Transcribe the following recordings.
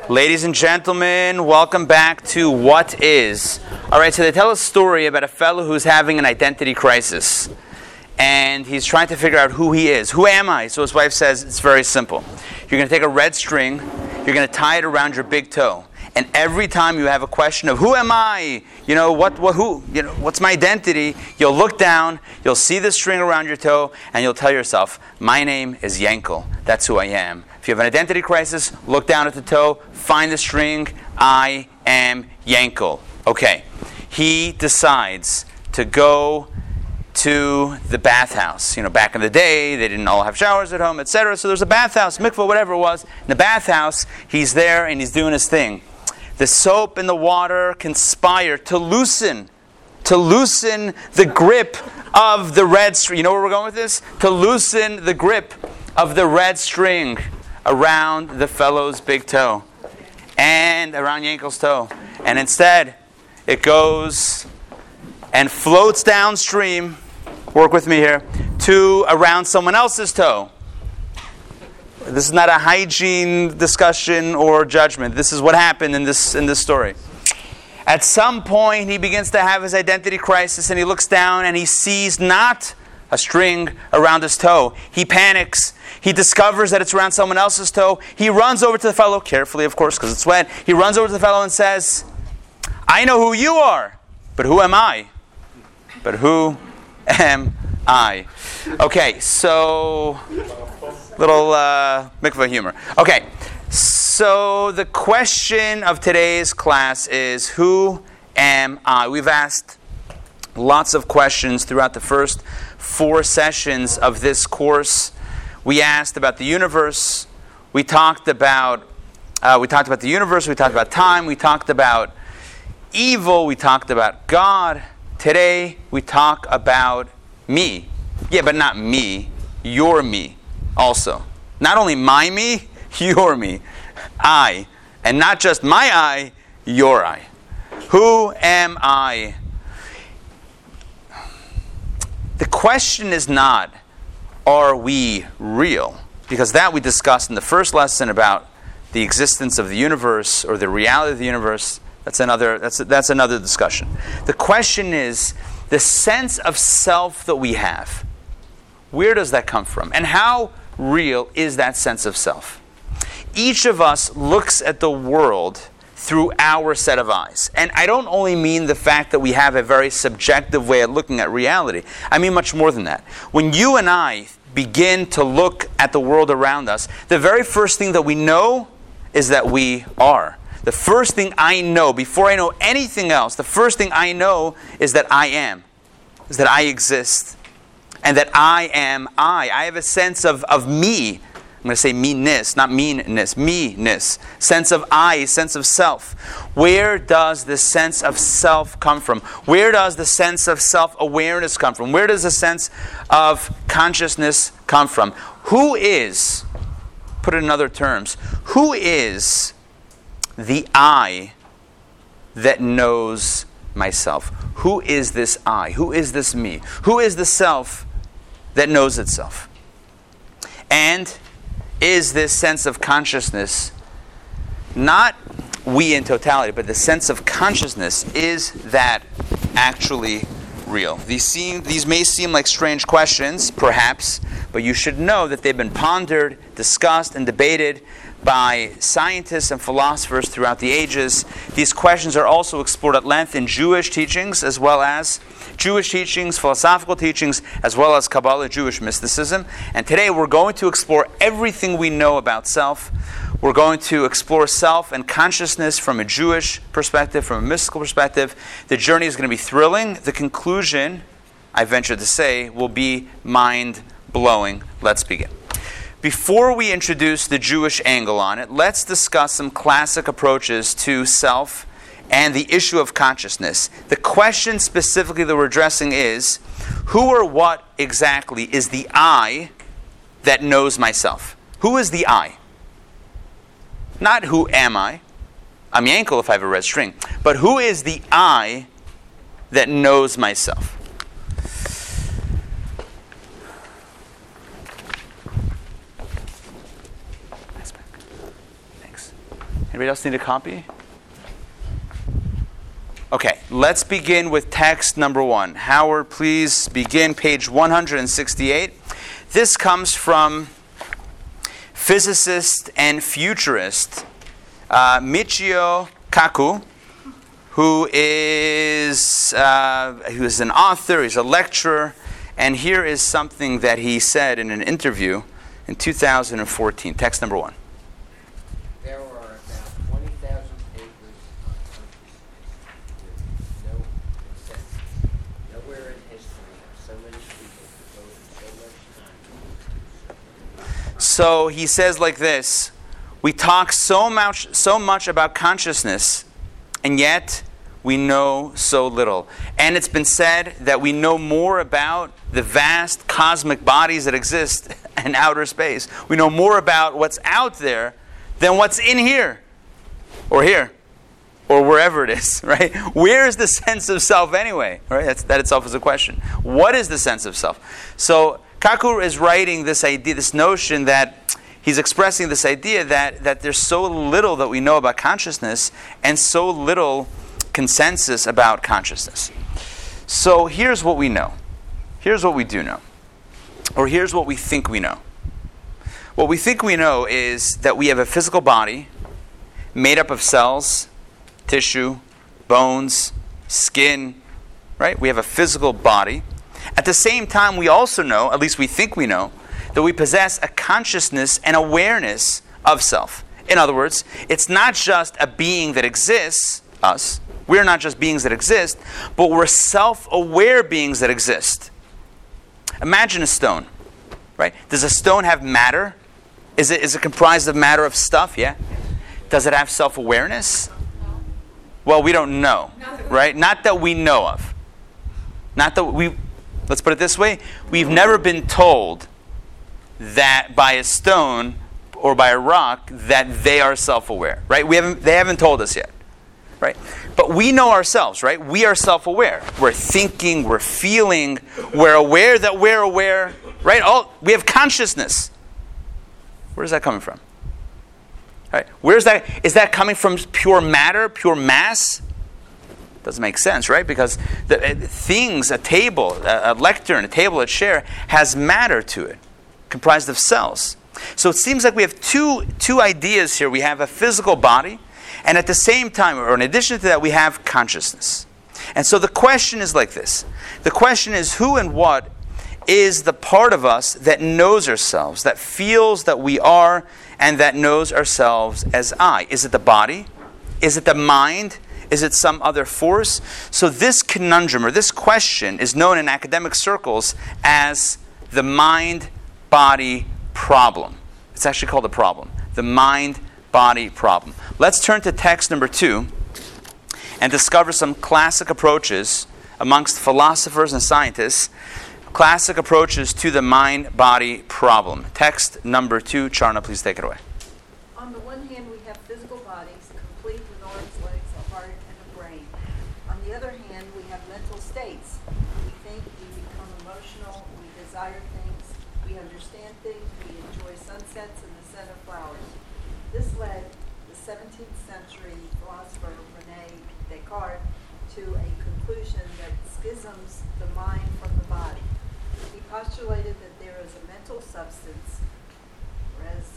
Ladies and gentlemen, welcome back to What Is. Alright, so they tell a story about a fellow who's having an identity crisis. And he's trying to figure out who he is. Who am I? So his wife says, it's very simple. You're going to take a red string, you're going to tie it around your big toe. And every time you have a question of who am I? What's my identity? You'll look down, you'll see the string around your toe, and you'll tell yourself, my name is Yankel. That's who I am. If you have an identity crisis, look down at the toe, find the string, I am Yankel. Okay. He decides to go to the bathhouse. Back in the day, they didn't all have showers at home, etc. So there's a bathhouse, mikvah, whatever it was. In the bathhouse, he's there and he's doing his thing. The soap and the water conspire to loosen the grip of the red string. You know where we're going with this? To loosen the grip of the red string around the fellow's big toe and around Yankel's toe. And instead, it goes and floats downstream, work with me here, to around someone else's toe. This is not a hygiene discussion or judgment. This is what happened in this story. At some point, he begins to have his identity crisis, and he looks down and he sees not a string around his toe. He panics. He discovers that it's around someone else's toe. He runs over to the fellow, carefully, of course, because it's wet. He runs over to the fellow and says, I know who you are, but who am I? But who am I? Okay, so little mikvah humor. Okay, so the question of today's class is, who am I? We've asked lots of questions throughout the first 4 sessions of this course. We asked about the universe. We talked about the universe. We talked about time. We talked about evil. We talked about God. Today, we talk about me. Yeah, but not me. Your me also. Not only my me, your me. I. And not just my I, your I. Who am I? The question is not, are we real? Because that we discussed in the first lesson about the existence of the universe or the reality of the universe. That's another discussion. The question is the sense of self that we have. Where does that come from? And how real is that sense of self? Each of us looks at the world through our set of eyes. And I don't only mean the fact that we have a very subjective way of looking at reality. I mean much more than that. When you and I begin to look at the world around us, the very first thing that we know is that we are. The first thing I know, before I know anything else, the first thing I know is that I am, is that I exist, and that I am I. I have a sense of me. I'm going to say meanness, not meanness, me-ness. Sense of I, sense of self. Where does the sense of self come from? Where does the sense of self-awareness come from? Where does the sense of consciousness come from? Who is, put it in other terms, who is the I that knows myself? Who is this I? Who is this me? Who is the self that knows itself? And is this sense of consciousness, not we in totality, but the sense of consciousness, is that actually real? These may seem like strange questions, perhaps, but you should know that they've been pondered, discussed, and debated by scientists and philosophers throughout the ages. These questions are also explored at length in Jewish teachings, as well as Jewish teachings, philosophical teachings, as well as Kabbalah, Jewish mysticism. And today we're going to explore everything we know about self. We're going to explore self and consciousness from a Jewish perspective, from a mystical perspective. The journey is going to be thrilling. The conclusion, I venture to say, will be mind-blowing. Let's begin. Before we introduce the Jewish angle on it, let's discuss some classic approaches to self and the issue of consciousness. The question specifically that we're addressing is, who or what exactly is the I that knows myself? Who is the I? Not who am I? I'm Yankel if I have a red string. But who is the I that knows myself? Thanks. Anybody else need a copy? Okay, let's begin with text number 1. Howard, please begin page 168. This comes from physicist and futurist Michio Kaku, who is an author, he's a lecturer, and here is something that he said in an interview in 2014. Text number 1. There are about 20,000 papers on consciousness with no consensus. Nowhere in history have so many people devoted so much time to it. So he says like this: we talk so much about consciousness, and yet we know so little. And it's been said that we know more about the vast cosmic bodies that exist in outer space. We know more about what's out there than what's in here, or wherever it is, right? Where is the sense of self anyway? Right? That itself is a question. What is the sense of self? So Kaku is writing this idea, this notion that he's expressing this idea that there's so little that we know about consciousness and so little consensus about consciousness. So here's what we know. Here's what we do know. Or here's what we think we know. What we think we know is that we have a physical body made up of cells, tissue, bones, skin, right? We have a physical body. At the same time, we also know, at least we think we know, that we possess a consciousness and awareness of self. In other words, it's not just a being that exists, us. We're not just beings that exist, but we're self-aware beings that exist. Imagine a stone, right? Does a stone have matter? Is it comprised of matter, of stuff? Yeah. Does it have self-awareness? No. Well, we don't know, right? Not that we know of. Not that we. Let's put it this way: we've never been told that by a stone or by a rock that they are self-aware, right? They haven't told us yet, right? But we know ourselves, right? We are self-aware. We're thinking, we're feeling, we're aware that we're aware, right? We have consciousness. Where's that coming from? Right? Where's that? Is that coming from pure matter, pure mass? Doesn't make sense, right? Because things, a table, a lectern, a table, a chair, has matter to it, comprised of cells. So it seems like we have two ideas here. We have a physical body, and at the same time, or in addition to that, we have consciousness. And so the question is like this. The question is, who and what is the part of us that knows ourselves, that feels that we are, and that knows ourselves as I? Is it the body? Is it the mind? Is it some other force? So this conundrum, or this question, is known in academic circles as the mind-body problem. It's actually called a problem. The mind-body problem. Let's turn to text number 2 and discover some classic approaches amongst philosophers and scientists, classic approaches to the mind-body problem. Text number 2, Charna, please take it away. On the one hand, we have physical bodies, complete with arms, legs, a heart, and a brain. On the other hand, we have mental states. We think, we become emotional, we desire things, we understand things, we enjoy sunsets and the scent of flowers. This led the 17th century philosopher René Descartes to a conclusion that schisms the mind from the body. He postulated that there is a mental substance, res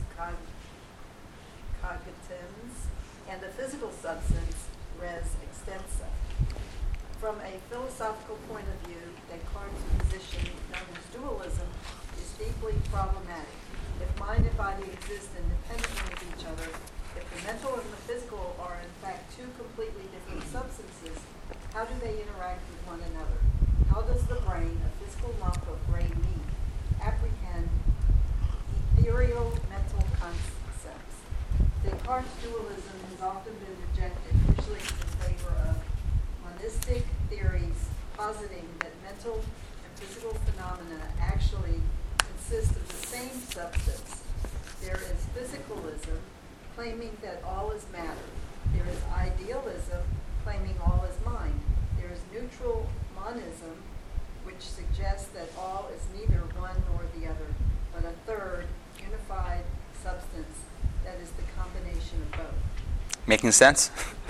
cogitans, and a physical substance, res extensa. From a philosophical point of view, Descartes' position, known as dualism, is deeply problematic. If mind and body exist independently of each other, if the mental and the physical are in fact two completely different substances, how do they interact with one another? How does the brain, a physical lump of gray meat, apprehend ethereal mental concepts? Descartes' dualism has often been rejected, usually in favor of monistic theories positing that mental and physical phenomena actually consist of the same substance. There is physicalism, claiming that all is matter. There is idealism, claiming all is mind. There is neutral monism, which suggests that all is neither one nor the other, but a third, unified substance that is the combination of both. Making sense?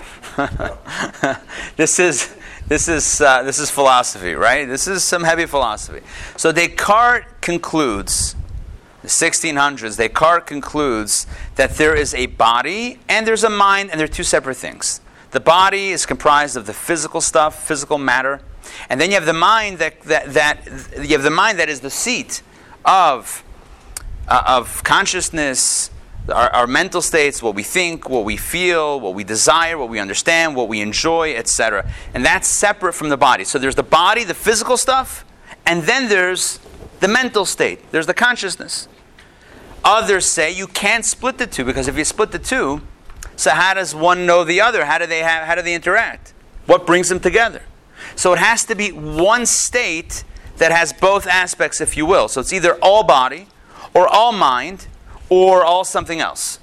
This is philosophy, right? This is some heavy philosophy. So Descartes concludes, the 1600s, Descartes concludes that there is a body and there's a mind, and they're two separate things. The body is comprised of the physical stuff, physical matter, and then you have the mind that is the seat of consciousness, our mental states, what we think, what we feel, what we desire, what we understand, what we enjoy, etc. And that's separate from the body. So there's the body, the physical stuff, and then there's the mental state. There's the consciousness. Others say you can't split the two, because if you split the two, so how does one know the other? How do they interact? What brings them together? So it has to be one state that has both aspects, if you will. So it's either all body, or all mind, or all something else.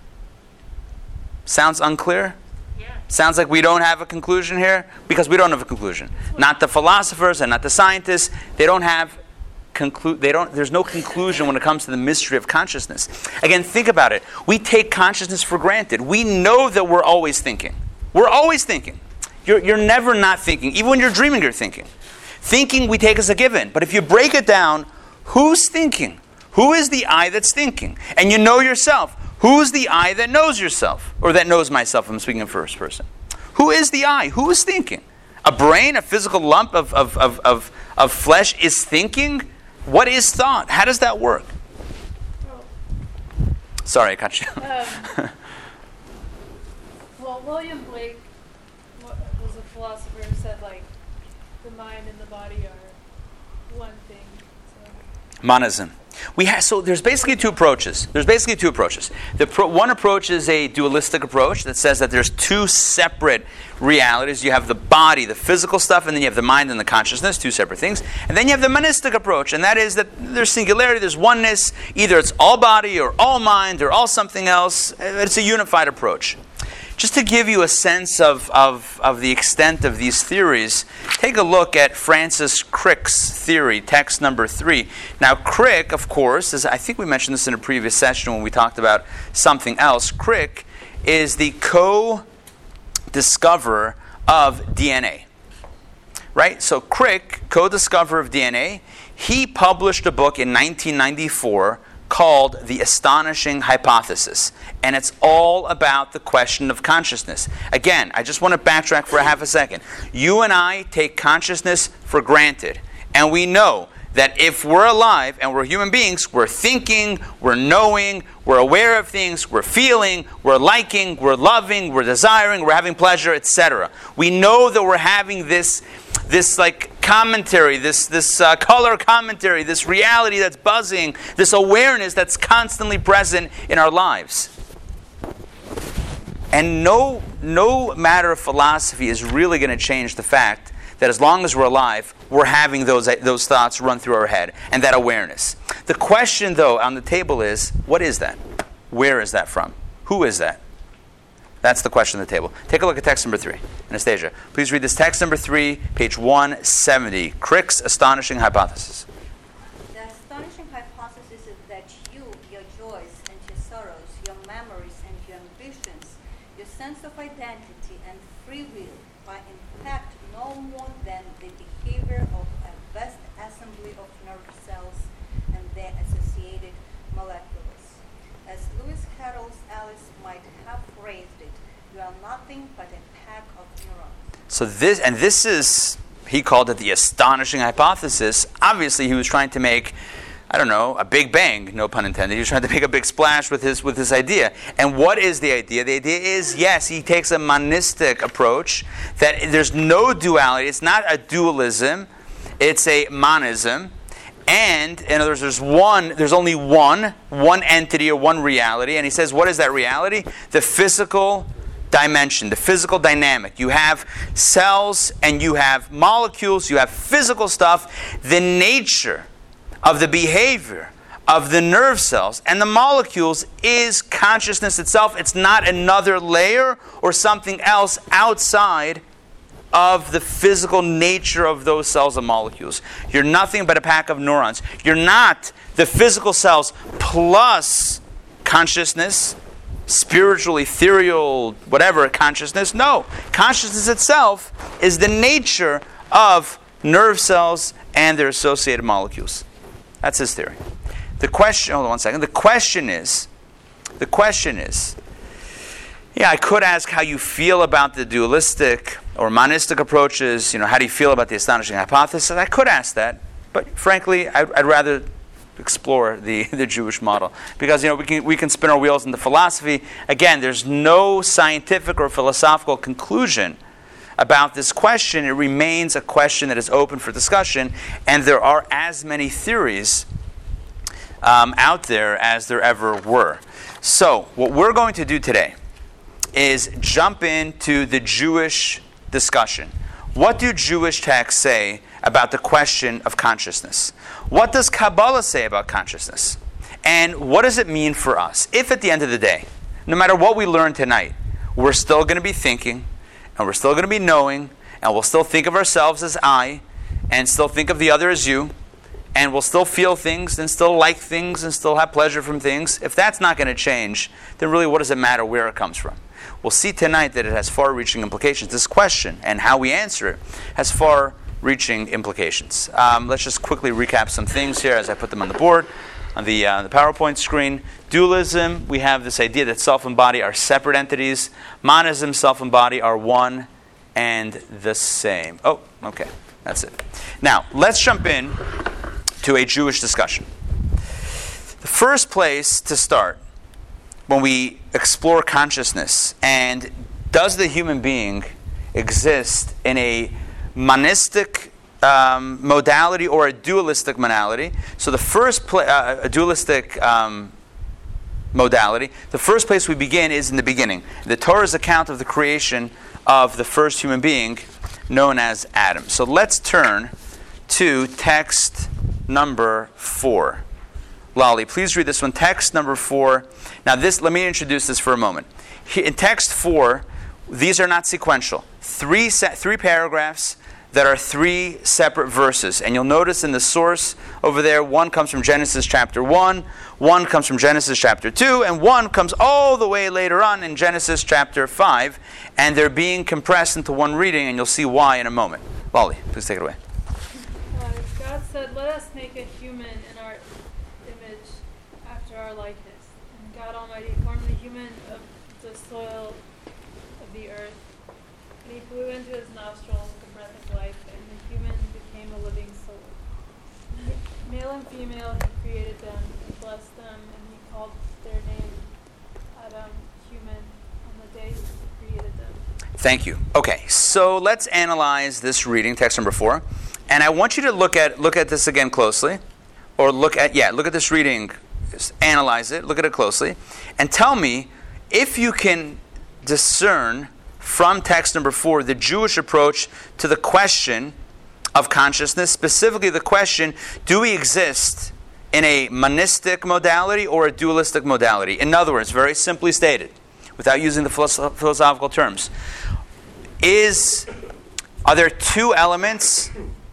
Sounds unclear? Yeah. Sounds like we don't have a conclusion here? Because we don't have a conclusion. Not the philosophers and not the scientists. They don't have there's no conclusion when it comes to the mystery of consciousness. Again, think about it. We take consciousness for granted. We know that we're always thinking. We're always thinking. You're never not thinking. Even when you're dreaming, you're thinking. Thinking we take as a given. But if you break it down, who's thinking? Who is the I that's thinking? And you know yourself. Who's the I that knows yourself? Or that knows myself, I'm speaking in first person. Who is the I? Who is thinking? A brain, a physical lump of flesh is thinking? What is thought? How does that work? Well, Sorry, I cut you. well, William Blake was a philosopher who said, like, the mind and the body are one thing. So. Monism. So there's basically two approaches. One approach is a dualistic approach that says that there's two separate realities. You have the body, the physical stuff, and then you have the mind and the consciousness, two separate things. And then you have the monistic approach, and that is that there's singularity, there's oneness. Either it's all body or all mind or all something else. It's a unified approach. Just to give you a sense of the extent of these theories, take a look at Francis Crick's theory, text number 3. Now, Crick, of course, I think we mentioned this in a previous session when we talked about something else. Crick is the co-discoverer of DNA. Right? So Crick, co-discoverer of DNA, he published a book in 1994 called The Astonishing Hypothesis. And it's all about the question of consciousness. Again, I just want to backtrack for a half a second. You and I take consciousness for granted. And we know that if we're alive and we're human beings, we're thinking, we're knowing, we're aware of things, we're feeling, we're liking, we're loving, we're desiring, we're having pleasure, etc. We know that we're having this like commentary, this color commentary, this reality that's buzzing, this awareness that's constantly present in our lives. And no matter of philosophy is really going to change the fact that as long as we're alive, we're having those thoughts run through our head and that awareness. The question, though, on the table is, what is that? Where is that from? Who is that? That's the question on the table. Take a look at text number 3. Anastasia, please read this text number 3, page 170. Crick's Astonishing Hypothesis. The astonishing hypothesis is that you, your joys and your sorrows, your memories and your ambitions, your sense of identity and free will are in fact no more than the behavior of a vast assembly of nerve cells and their associated molecules. As Lewis Carroll's Alice might have phrased it, you are nothing but a pack of neurons. So this is, he called it the astonishing hypothesis. Obviously, he was trying to make, a big bang, no pun intended. He was trying to make a big splash with his idea. And what is the idea? The idea is, yes, he takes a monistic approach, that there's no duality. It's not a dualism. It's a monism. And, in other words, there's only one entity or one reality. And he says, what is that reality? The physical dimension, the physical dynamic. You have cells and you have molecules, you have physical stuff. The nature of the behavior of the nerve cells and the molecules is consciousness itself. It's not another layer or something else outside of the physical nature of those cells and molecules. You're nothing but a pack of neurons. You're not the physical cells plus consciousness spiritual, ethereal, whatever, consciousness. No. Consciousness itself is the nature of nerve cells and their associated molecules. That's his theory. Hold on one second. The question is, I could ask how you feel about the dualistic or monistic approaches. How do you feel about the astonishing hypothesis? I could ask that, but frankly, I'd rather explore the Jewish model, because we can spin our wheels into philosophy. Again, there's no scientific or philosophical conclusion about this question. It remains a question that is open for discussion, and there are as many theories out there as there ever were. So, what we're going to do today is jump into the Jewish discussion. What do Jewish texts say about the question of consciousness? What does Kabbalah say about consciousness? And what does it mean for us? If at the end of the day, no matter what we learn tonight, we're still going to be thinking, and we're still going to be knowing, and we'll still think of ourselves as I, and still think of the other as you, and we'll still feel things, and still like things, and still have pleasure from things, if that's not going to change, then really what does it matter where it comes from? We'll see tonight that it has far-reaching implications. This question, and how we answer it, has far-reaching implications. Let's just quickly recap some things here as I put them on the board, on the PowerPoint screen. Dualism, we have this idea that self and body are separate entities. Monism, self and body are one and the same. Oh, okay, that's it. Now, let's jump in to a Jewish discussion. The first place to start when we explore consciousness and does the human being exist in a monistic modality or a dualistic modality. So the first a dualistic modality, the first place we begin is in the beginning. The Torah's account of the creation of the first human being known as Adam. So let's turn to text number 4. Lolly, please read this one. Text number 4. Now let me introduce this for a moment. In text 4, these are not sequential. Three paragraphs that are 3 separate verses. And you'll notice in the source over there, one comes from Genesis chapter 1, one comes from Genesis chapter 2, and one comes all the way later on in Genesis chapter 5. And they're being compressed into one reading, and you'll see why in a moment. Lolly, please take it away. God said, "Let us make a human in our image, after our likeness. And God Almighty formed the human of the soil of the earth, and He blew into his nostrils the breath of life, and the human became a living soul. Male and female He created them, and blessed them, and He called their name Adam, human, on the day He created them." Thank you. Okay, so let's analyze this reading, text number 4. And I want you to look at this again closely, or look at this reading, just analyze it, look at it closely, and tell me if you can discern from text number 4 the Jewish approach to the question of consciousness, specifically the question, do we exist in a monistic modality or a dualistic modality? In other words, very simply stated, without using the philosophical terms, are there 2 elements,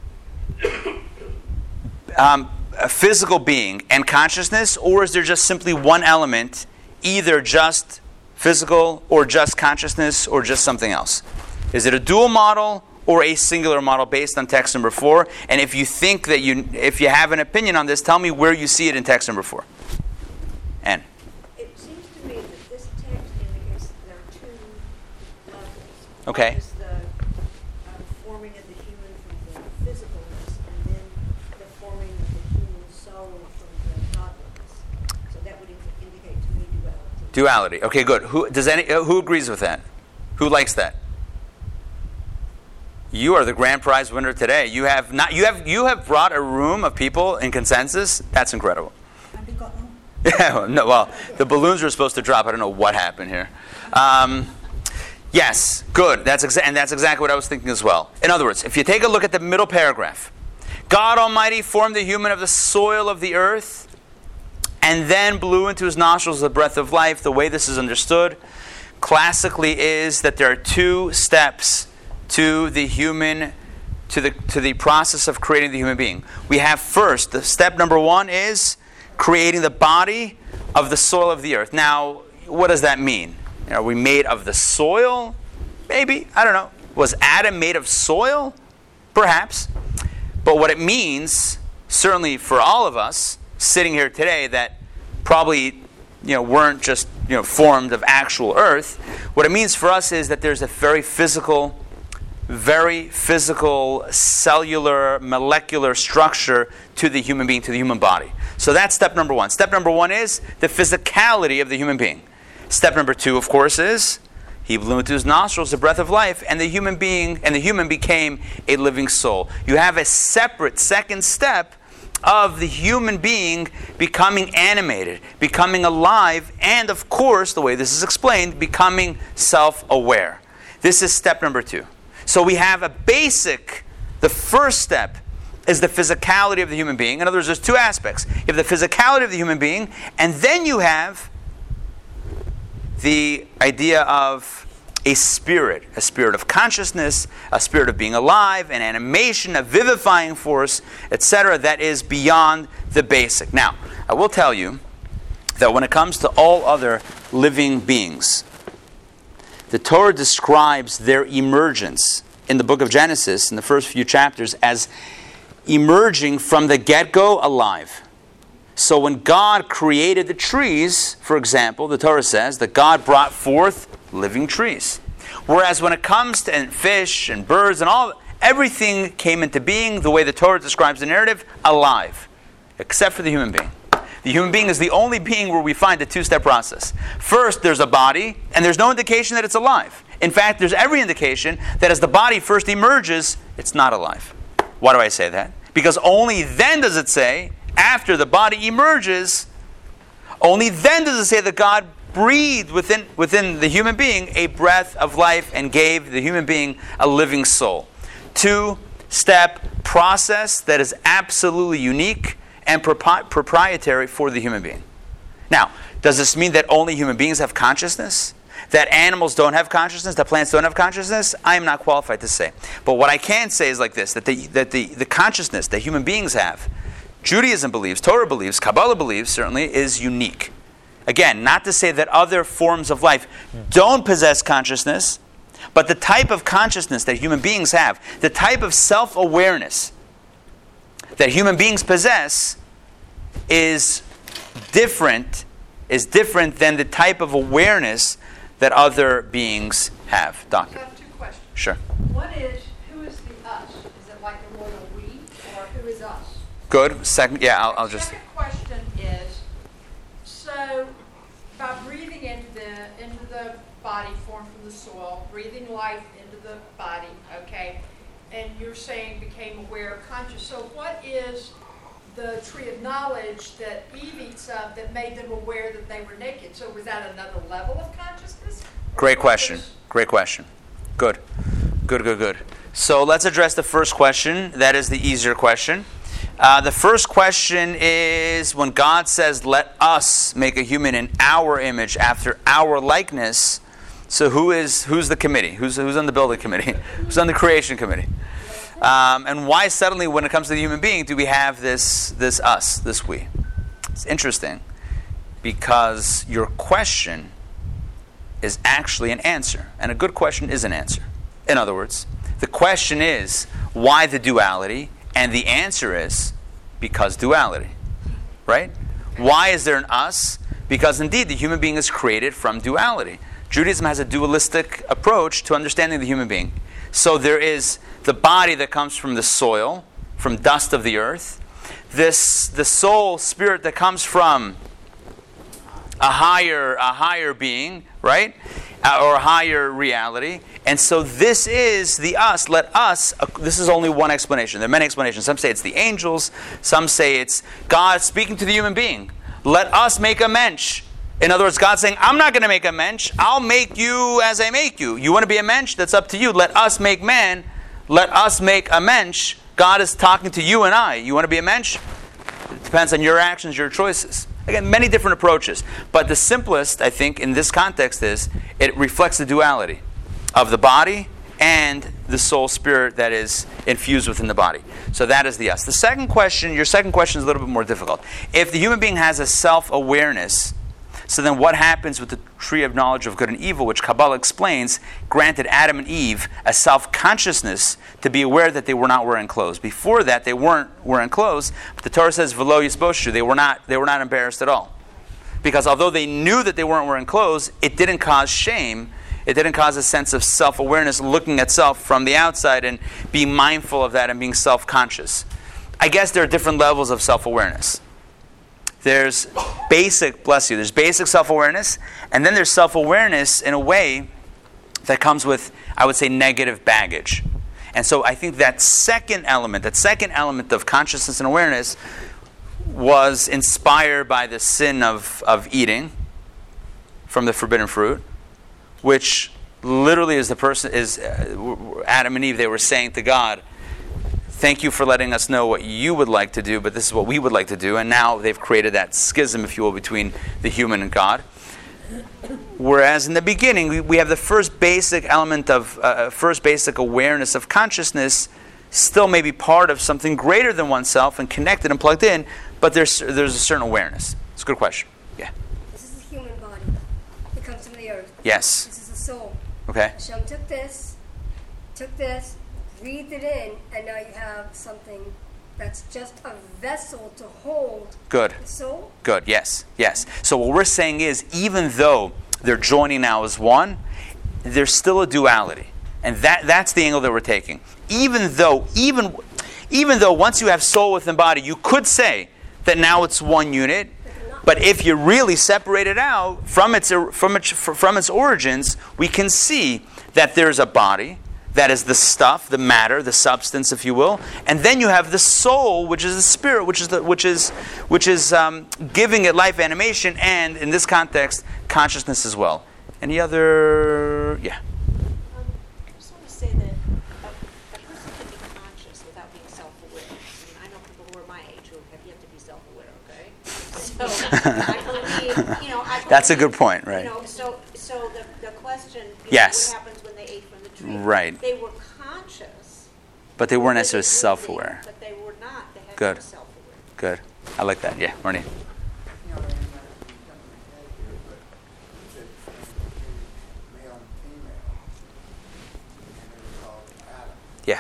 a physical being and consciousness, or is there just simply one element, either just physical or just consciousness or just something else? Is it a dual model or a singular model based on text number 4? And if you think that if you have an opinion on this, tell me where you see it in text number 4. Anne. It seems to me that this text indicates that there are 2 levels. Okay. One is the forming of the human from the physicalness, and then the forming of the human soul from the godliness. So that would indicate to me duality. Duality. Okay, good. Who agrees with that? Who likes that? You are the grand prize winner today. You have brought a room of people in consensus. That's incredible. Yeah, no, well, the balloons were supposed to drop. I don't know what happened here. Yes, good. That's exactly what I was thinking as well. In other words, if you take a look at the middle paragraph, God Almighty formed the human of the soil of the earth and then blew into his nostrils the breath of life. The way this is understood classically is that there are 2 steps to the process of creating the human being. We have first, the step number 1 is creating the body of the soil of the earth. Now, what does that mean? Are we made of the soil? Maybe. I don't know. Was Adam made of soil? Perhaps. But what it means, certainly for all of us sitting here today that probably weren't just formed of actual earth, what it means for us is that there's a very physical, cellular, molecular structure to the human being, to the human body. So that's step number one. Step number one is the physicality of the human being. Step number two, of course, is he blew into his nostrils the breath of life, and the human became a living soul. You have a separate second step of the human being becoming animated, becoming alive, and of course, the way this is explained, becoming self-aware. This is step number two. So we have the first step is the physicality of the human being. In other words, there's two aspects. You have the physicality of the human being, and then you have the idea of a spirit of consciousness, a spirit of being alive, an animation, a vivifying force, etc., that is beyond the basic. Now, I will tell you that when it comes to all other living beings, the Torah describes their emergence in the book of Genesis, in the first few chapters, as emerging from the get-go alive. So when God created the trees, for example, the Torah says that God brought forth living trees. Whereas when it comes to fish and birds and everything came into being, the way the Torah describes the narrative, alive, except for the human being. The human being is the only being where we find a two-step process. First, there's a body, and there's no indication that it's alive. In fact, there's every indication that as the body first emerges, it's not alive. Why do I say that? Because only then does it say, after the body emerges, only then does it say that God breathed within the human being a breath of life and gave the human being a living soul. Two-step process that is absolutely unique and proprietary for the human being. Now, does this mean that only human beings have consciousness? That animals don't have consciousness? That plants don't have consciousness? I am not qualified to say. But what I can say is like this, that the consciousness that human beings have, Judaism believes, Torah believes, Kabbalah believes, certainly, is unique. Again, not to say that other forms of life don't possess consciousness, but the type of consciousness that human beings have, the type of self-awareness that human beings possess is different than the type of awareness that other beings have. Doctor? I have two questions. Sure. One is, who is the us? Is it like a royal we, or who is us? Good. Second, yeah, I'll just... Second question is, so by breathing into the body formed from the soil, breathing life into the body, okay, and you're saying became aware, conscious. So what is the tree of knowledge that Eve eats of that made them aware that they were naked? So was that another level of consciousness? Great question. Great question. Good. So let's address the first question. That is the easier question. The first question is, when God says, let us make a human in our image after our likeness, so who's the committee? Who's on the building committee? Who's on the creation committee? And why suddenly, when it comes to the human being, do we have this us, this we? It's interesting, because your question is actually an answer, and a good question is an answer. In other words, the question is, why the duality? And the answer is, because duality. Right? Why is there an us? Because indeed, the human being is created from duality. Judaism has a dualistic approach to understanding the human being. So there is the body that comes from the soil, from dust of the earth. The soul, spirit that comes from a higher being, right? Or a higher reality. And so this is the us. Let us, this is only one explanation. There are many explanations. Some say it's the angels. Some say it's God speaking to the human being. Let us make a mensch. In other words, God saying, I'm not going to make a mensch. I'll make you as I make you. You want to be a mensch? That's up to you. Let us make man. Let us make a mensch. God is talking to you and I. You want to be a mensch? It depends on your actions, your choices. Again, many different approaches. But the simplest, I think, in this context is, it reflects the duality of the body and the soul spirit that is infused within the body. So that is the us. Your second question is a little bit more difficult. If the human being has a self-awareness, So then what happens with the tree of knowledge of good and evil, which Kabbalah explains, granted Adam and Eve a self-consciousness to be aware that they were not wearing clothes. Before that, they weren't wearing clothes, but the Torah says, V'lo yisboshu, they were not embarrassed at all. Because although they knew that they weren't wearing clothes, it didn't cause shame. It didn't cause a sense of self-awareness, looking at self from the outside and being mindful of that and being self-conscious. I guess there are different levels of self-awareness. There's basic, there's basic self-awareness, and then there's self-awareness in a way that comes with, I would say, negative baggage. And so I think that second element of consciousness and awareness was inspired by the sin of eating from the forbidden fruit, which literally is Adam and Eve, they were saying to God, thank you for letting us know what you would like to do, but this is what we would like to do. And now they've created that schism, if you will, between the human and God. Whereas in the beginning, we have the first basic element of, first basic awareness of consciousness, still maybe part of something greater than oneself and connected and plugged in, but there's a certain awareness. It's a good question. Yeah. This is a human body. It comes from the earth. Yes. This is a soul. Okay. Hashem took this, breathed it in, and now you have something that's just a vessel to hold Good. the soul. Good. Yes. So what we're saying is, even though they're joining now as one, there's still a duality. And that's the angle that we're taking. Even though once you have soul within body, you could say that now it's one unit. But if you really separate it out from its origins, we can see that there's a body that is the stuff, the matter, the substance, if you will, and then you have the soul, which is the spirit, which is giving it life, animation, and in this context, consciousness as well. Any other? Yeah. I just want to say that a person can be conscious without being self-aware. I know people who are my age who have yet to be self-aware. Okay, so I believe, That's a good point, right? So the question, Yes. what happens when they ate from the tree? Right. They were conscious, But they weren't but necessarily they were self-aware. But they were not. They had Good. no self-aware. Good. I like that. Yeah, Marnie. Yeah.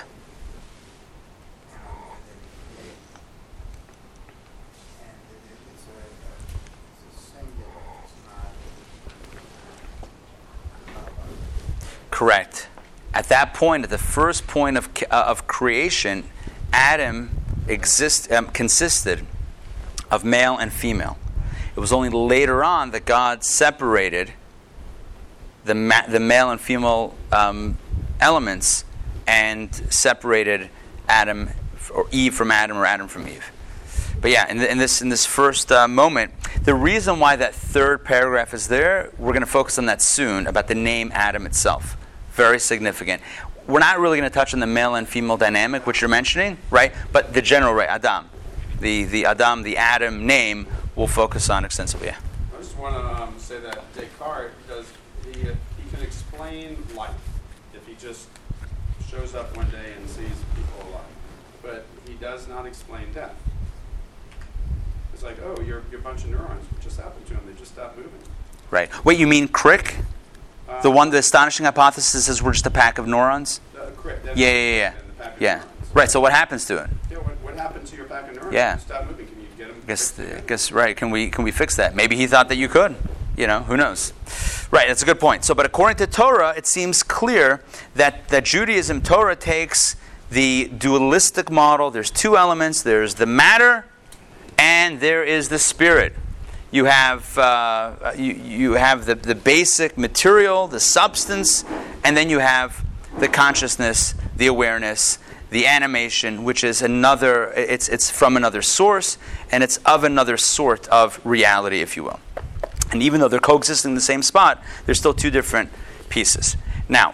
Correct. At that point, at the first point of creation, Adam consisted of male and female. It was only later on that God separated the male and female elements and separated Adam or Eve from Adam or Adam from Eve. But yeah, in this first moment, the reason why that third paragraph is there, we're going to focus on that soon, about the name Adam itself. Very significant. We're not really going to touch on the male and female dynamic, which you're mentioning, right? But the general, right, Adam. The Adam, the Adam name, we'll focus on extensively. Yeah. I just want to say that Descartes he can explain life if he just shows up one day and sees people alive, but he does not explain death. It's like, oh, you're a bunch of neurons. What just happened to them? They just stopped moving. Right. Wait, you mean Crick? The astonishing hypothesis is we're just a pack of neurons? Crick. Yeah. Right, so what happens to it? Yeah, what happened to your pack of neurons? Yeah. Stop moving. Can you get them? Guess right. Can we fix that? Maybe he thought that you could. Who knows? Right, that's a good point. So, but according to Torah, it seems clear that Judaism, Torah takes the dualistic model. There's two elements. There's the matter, and there is the spirit. You have you have the basic material, the substance, and then you have the consciousness, the awareness, the animation, which is another. It's from another source, and it's of another sort of reality, if you will. And even though they're coexisting in the same spot, they're still two different pieces. Now,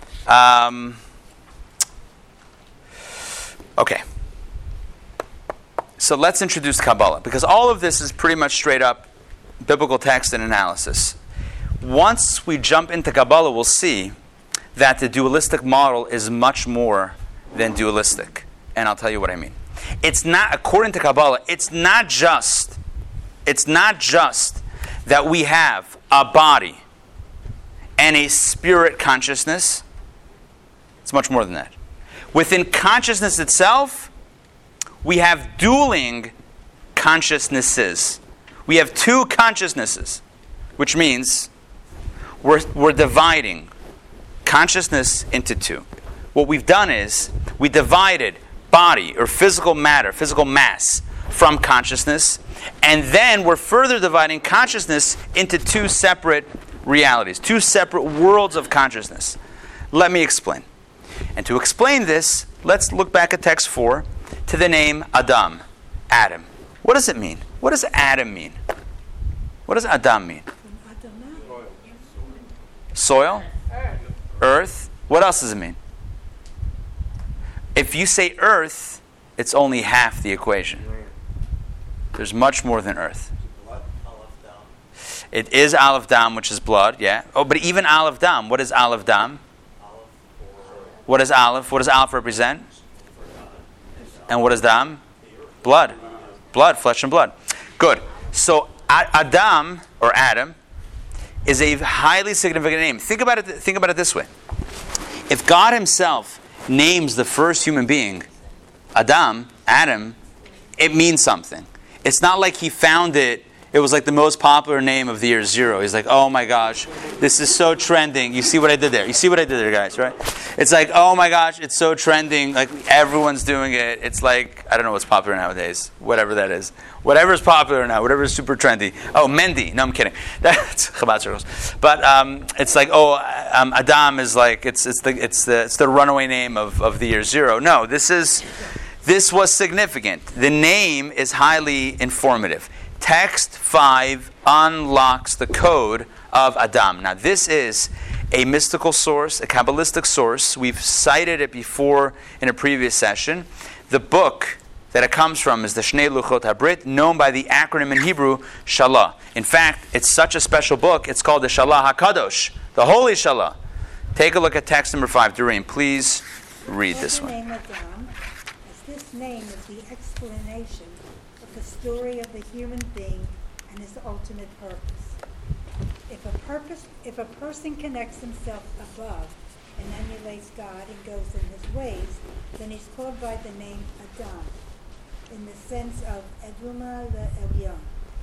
okay. So let's introduce Kabbalah, because all of this is pretty much straight up biblical text and analysis. Once we jump into Kabbalah, we'll see that the dualistic model is much more than dualistic. And I'll tell you what I mean. It's not, according to Kabbalah, it's not just that we have a body and a spirit consciousness, it's much more than that. Within consciousness itself, we have dueling consciousnesses. We have two consciousnesses, which means we're dividing consciousness into two. What we've done is we divided body or physical matter, physical mass from consciousness, and then we're further dividing consciousness into two separate realities, two separate worlds of consciousness. Let me explain. And to explain this, let's look back at text 4 to the name Adam, Adam. What does it mean? What does Adam mean? What does Adam mean? Soil? Earth? What else does it mean? If you say earth, it's only half the equation. There's much more than earth. It is Aleph Dam, which is blood, yeah. Oh, but even Aleph Dam, what is Aleph Dam? What is Aleph? What does Aleph represent? And what is Dam? Blood. Blood, flesh and blood. Good. So Adam, or Adam, is a highly significant name. Think about it this way. If God himself names the first human being Adam, it means something. It's not like he found it. It was like the most popular name of the year 0. He's like, oh my gosh, this is so trending. You see what I did there? You see what I did there, guys, right? It's like, oh my gosh, it's so trending. Like, everyone's doing it. It's like, I don't know what's popular nowadays. Whatever that is. Whatever's popular now. Whatever is super trendy. Oh, Mendy. No, I'm kidding. That's Chabad circles. But it's like, Adam is like, it's the runaway name of the year 0. No, this was significant. The name is highly informative. Text 5 unlocks the code of Adam. Now, this is a mystical source, a Kabbalistic source. We've cited it before in a previous session. The book that it comes from is the Shnei Luchot HaBrit, known by the acronym in Hebrew, Shalah. In fact, it's such a special book, it's called the Shalah HaKadosh, the Holy Shalah. Take a look at text number 5. Doreen, please read this one. The name Adam, as this name is the explanation of the story of the human being and his ultimate purpose. If a person connects himself above and emulates God and goes in his ways, then he's called by the name Adam, in the sense of Eduma le'elyon.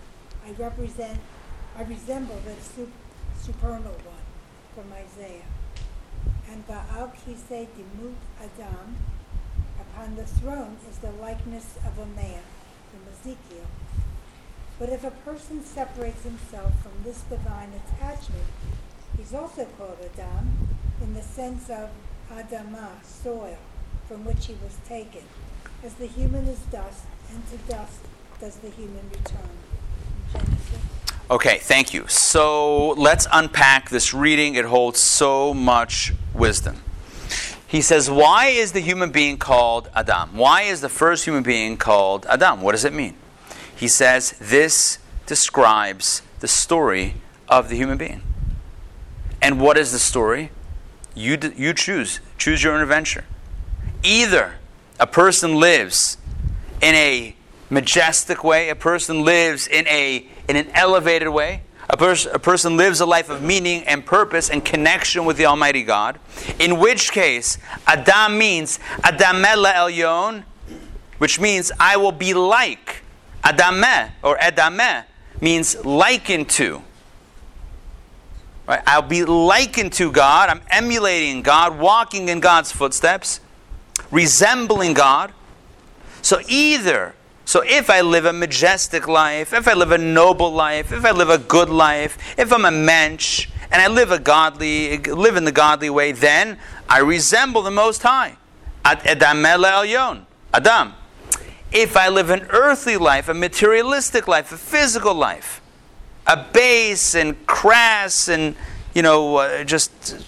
I resemble the supernal one from Isaiah. And Ba'al Kisei Dimut Adam, upon the throne is the likeness of a man, from Ezekiel. But if a person separates himself from this divine attachment, he's also called Adam, in the sense of Adamah, soil, from which he was taken. As the human is dust, and to dust does the human return. Genesis. Okay, thank you. So let's unpack this reading. It holds so much wisdom. He says, why is the human being called Adam? Why is the first human being called Adam? What does it mean? He says, this describes the story of the human being. And what is the story? You choose. Choose your own adventure. Either a person lives in a majestic way, a person lives in an elevated way, a person lives a life of meaning and purpose and connection with the Almighty God, in which case Adam means Adameh le'elyon, which means I will be like. Adameh or Edameh means likened to. Right? I'll be likened to God. I'm emulating God, walking in God's footsteps, resembling God. So if I live a majestic life, if I live a noble life, if I live a good life, if I'm a mensch, and I live in the godly way, then I resemble the Most High. Adameh le'elyon, Adam. If I live an earthly life, a materialistic life, a physical life, a base and crass and, just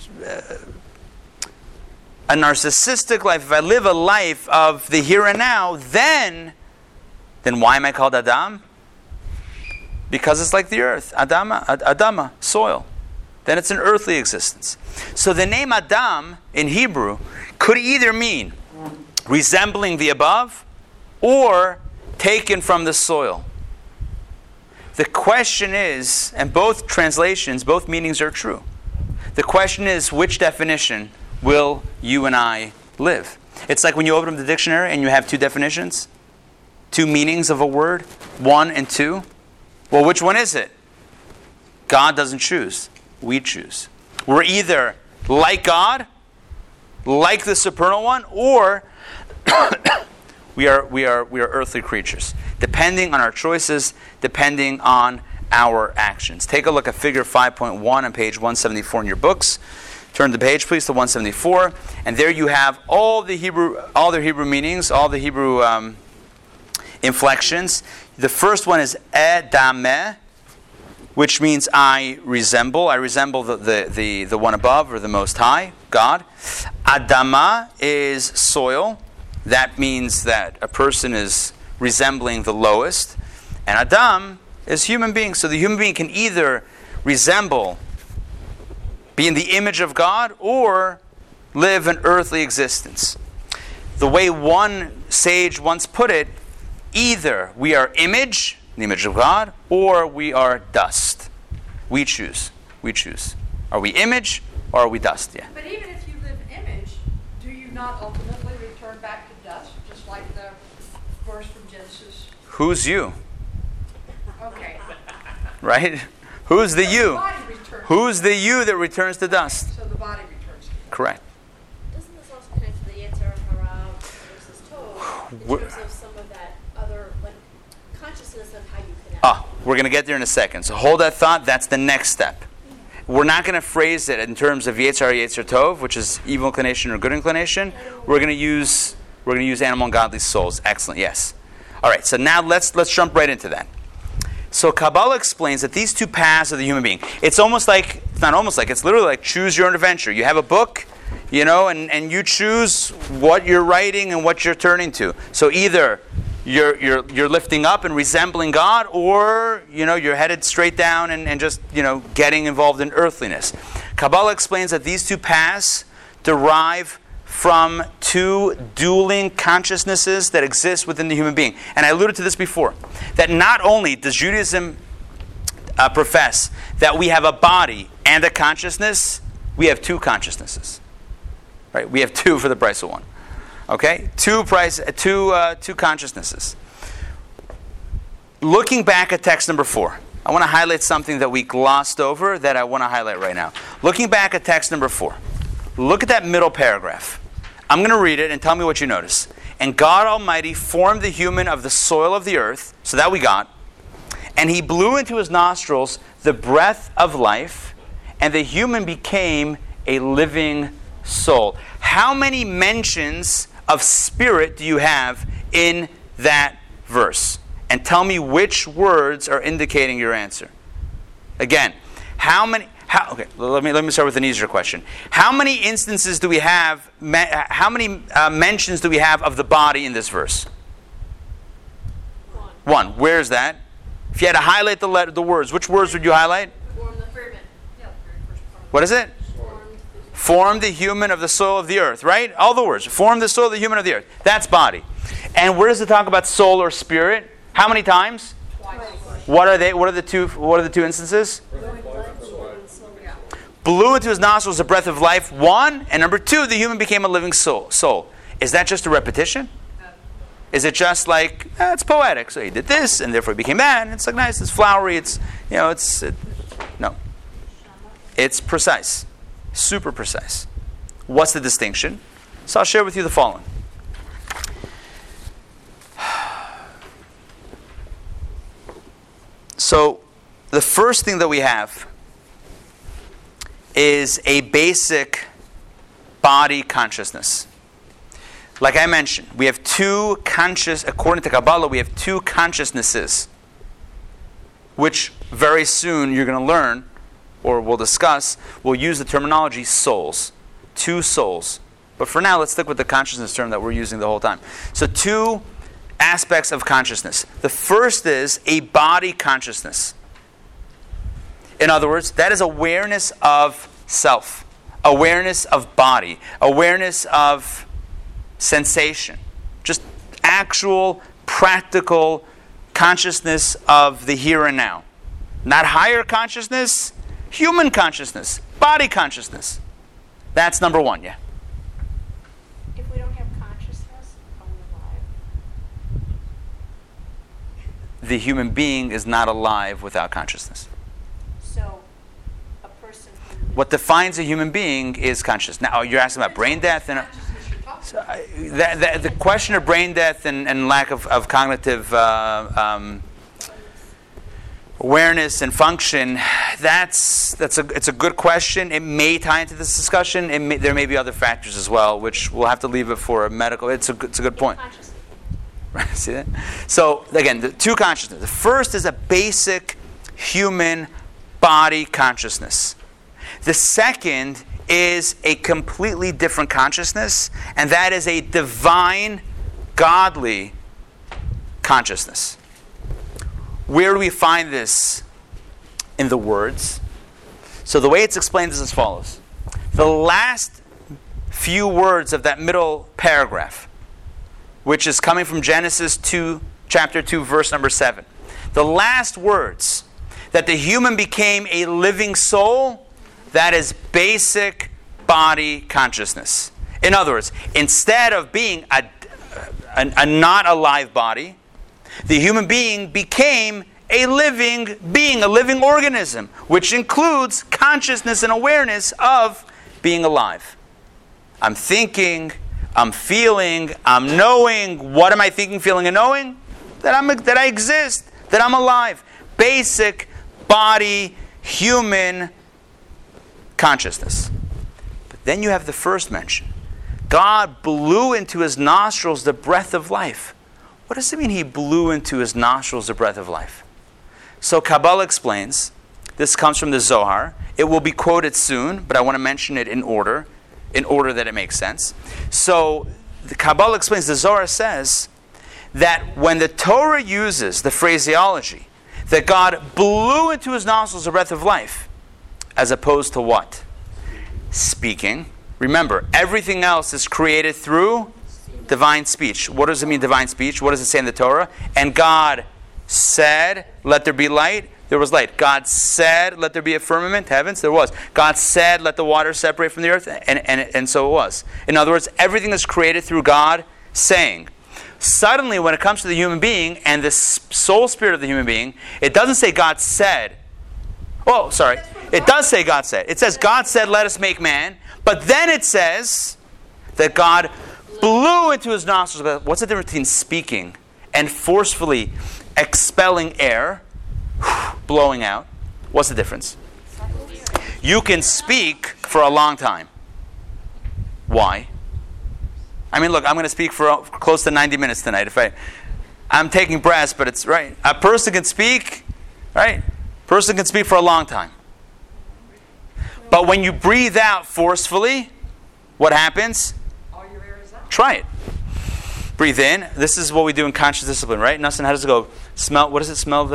a narcissistic life, if I live a life of the here and now, then why am I called Adam? Because it's like the earth, Adama, soil. Then it's an earthly existence. So the name Adam in Hebrew could either mean resembling the above or taken from the soil. the question is, and both translations, both meanings are true. The question is, which definition will you and I live? It's like when you open up the dictionary and you have two definitions, two meanings of a word, 1 and 2. Well, which one is it? God doesn't choose. We choose. We're either like God, like the supernal one, or we are earthly creatures, depending on our choices, depending on our actions. Take a look at figure 5.1 on page 174 in your books. Turn the page, please, to 174, and there you have all the Hebrew meanings, all the Hebrew inflections. The first one is edameh, which means I resemble. I resemble the one above, or the Most High, God. Adama is soil. That means that a person is resembling the lowest. And Adam is human being. So the human being can either resemble, be in the image of God, or live an earthly existence. The way one sage once put it, either we are image, the image of God, or we are dust. We choose. We choose. Are we image, or are we dust? Yeah. But even if you live image, do you not ultimately return back to dust, just like the verse from Genesis? Who's you? Okay. Right? Who's the So you? The body returns. Who's the you that returns to dust? So the body returns. Correct. Doesn't this also connect to the Yetzer Hara versus Tov in terms of some of that other, like, consciousness of how you connect? We're going to get there in a second. So hold that thought. That's the next step. We're not going to phrase it in terms of Yetzer Hara, Yetzer Tov, which is evil inclination or good inclination. We're going to use animal and godly souls. Excellent. Yes. All right. So now let's jump right into that. So Kabbalah explains that these two paths of the human being, it's literally like choose your own adventure. You have a book, and you choose what you're writing and what you're turning to. So either you're lifting up and resembling God, or you're headed straight down and just getting involved in earthliness. Kabbalah explains that these two paths derive from two dueling consciousnesses that exist within the human being. And I alluded to this before, that not only does Judaism profess that we have a body and a consciousness, we have two consciousnesses. Right? We have two for the price of one. Okay? Two consciousnesses. Looking back at text number 4, I want to highlight something that we glossed over that I want to highlight right now. Looking back at text number 4, look at that middle paragraph. I'm going to read it and tell me what you notice. And God Almighty formed the human of the soil of the earth, so that we got, and He blew into his nostrils the breath of life, and the human became a living soul. How many mentions of spirit do you have in that verse? And tell me which words are indicating your answer. Again, okay, let me start with an easier question. How many instances do we have? How many mentions do we have of the body in this verse? One. Where's that? If you had to highlight the words, which words would you highlight? Form the ferment. Yeah, the very first part. What is it? Form the human of the soil of the earth, right? All the words. Form the soul of the human of the earth. That's body. And where does it talk about soul or spirit? How many times? Twice. What are they? What are the two instances? Blew into his nostrils the breath of life, 1, and number 2, the human became a living soul. Is that just a repetition? Is it just like, it's poetic, so he did this, and therefore he became that, and it's like nice, it's flowery, no. It's precise. Super precise. What's the distinction? So I'll share with you the following. So the first thing that we have is a basic body consciousness. Like I mentioned, we have according to Kabbalah, we have two consciousnesses, which very soon you're going to learn, or we'll discuss, we'll use the terminology souls. Two souls. But for now, let's stick with the consciousness term that we're using the whole time. So two aspects of consciousness. The first is a body consciousness. In other words, that is awareness of self, awareness of body, awareness of sensation, just actual, practical consciousness of the here and now. Not higher consciousness, human consciousness, body consciousness. That's number one, yeah. If we don't have consciousness, are we alive? The human being is not alive without consciousness. So, a person who... What defines a human being is consciousness. Now, you're asking about brain death, and the question of brain death and lack of cognitive awareness and function. It's a good question. It may tie into this discussion. There may be other factors as well, which we'll have to leave it for a medical. It's a good point. Right? See that? So again, the two consciousnesses. The first is a basic human body consciousness. The second is a completely different consciousness, and that is a divine, godly consciousness. Where do we find this in the words? So the way it's explained is as follows. The last few words of that middle paragraph, which is coming from Genesis 2, chapter 2, verse number 7. The last words, that the human became a living soul, that is basic body consciousness. In other words, instead of being a not alive body, the human being became a living being, a living organism, which includes consciousness and awareness of being alive. I'm thinking, I'm feeling, I'm knowing. What am I thinking, feeling, and knowing? That I exist, that I'm alive. Basic body, human consciousness. But then you have the first mention. God blew into his nostrils the breath of life. What does it mean he blew into his nostrils the breath of life? So Kabbalah explains, this comes from the Zohar. It will be quoted soon, but I want to mention it in order that it makes sense. So the Kabbalah explains, the Zohar says that when the Torah uses the phraseology that God blew into his nostrils the breath of life, as opposed to what? Speaking. Remember, everything else is created through divine speech. What does it mean, divine speech? What does it say in the Torah? And God said, let there be light. There was light. God said, let there be a firmament, heavens. There was. God said, let the waters separate from the earth. And so it was. In other words, everything is created through God saying. Suddenly, when it comes to the human being and the soul spirit of the human being, it doesn't say God said. Oh, sorry. It does say God said. It says God said, let us make man. But then it says that God blew into his nostrils. What's the difference between speaking and forcefully expelling air, blowing out? What's the difference? You can speak for a long time. Why? I mean, look, I'm going to speak for close to 90 minutes tonight. I'm taking breaths, but it's right. A person can speak, right? A person can speak for a long time. But when you breathe out forcefully, what happens? All your air is out. Try it. Breathe in. This is what we do in conscious discipline, right? Nassim, how does it go? Smell. What does it smell?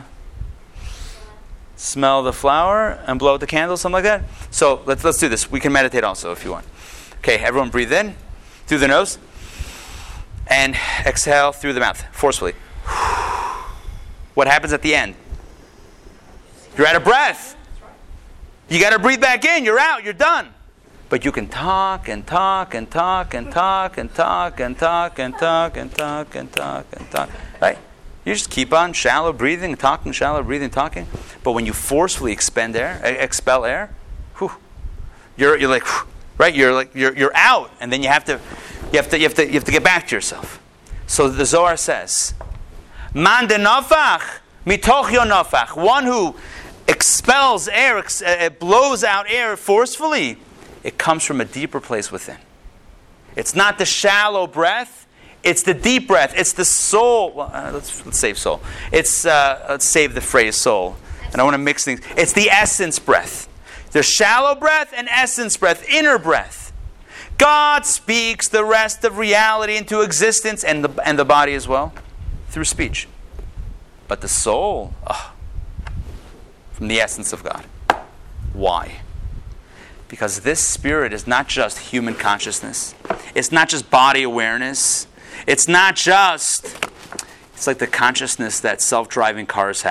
Smell the flower and blow out the candle, something like that. So let's do this. We can meditate also if you want. Okay, everyone, breathe in through the nose and exhale through the mouth forcefully. What happens at the end? You're out of breath. You got to breathe back in. You're out. You're done. But you can talk and talk and talk and talk and talk and talk and talk and talk and talk and talk. Right? You just keep on shallow breathing, talking, shallow breathing, talking. But when you forcefully expel air, whew, you're like, whew, right? You're out, and then you have to get back to yourself. So the Zohar says, "Man de nafach mitoch yo nafach," one who expels air, blows out air forcefully, it comes from a deeper place within. It's not the shallow breath, it's the deep breath. It's the soul. Well, let's save soul. Let's save the phrase soul. And I want to mix things. It's the essence breath. There's shallow breath and essence breath, inner breath. God speaks the rest of reality into existence and the body as well through speech. But the soul, from the essence of God. Why? Because this spirit is not just human consciousness. It's not just body awareness. It's like the consciousness that self-driving cars have.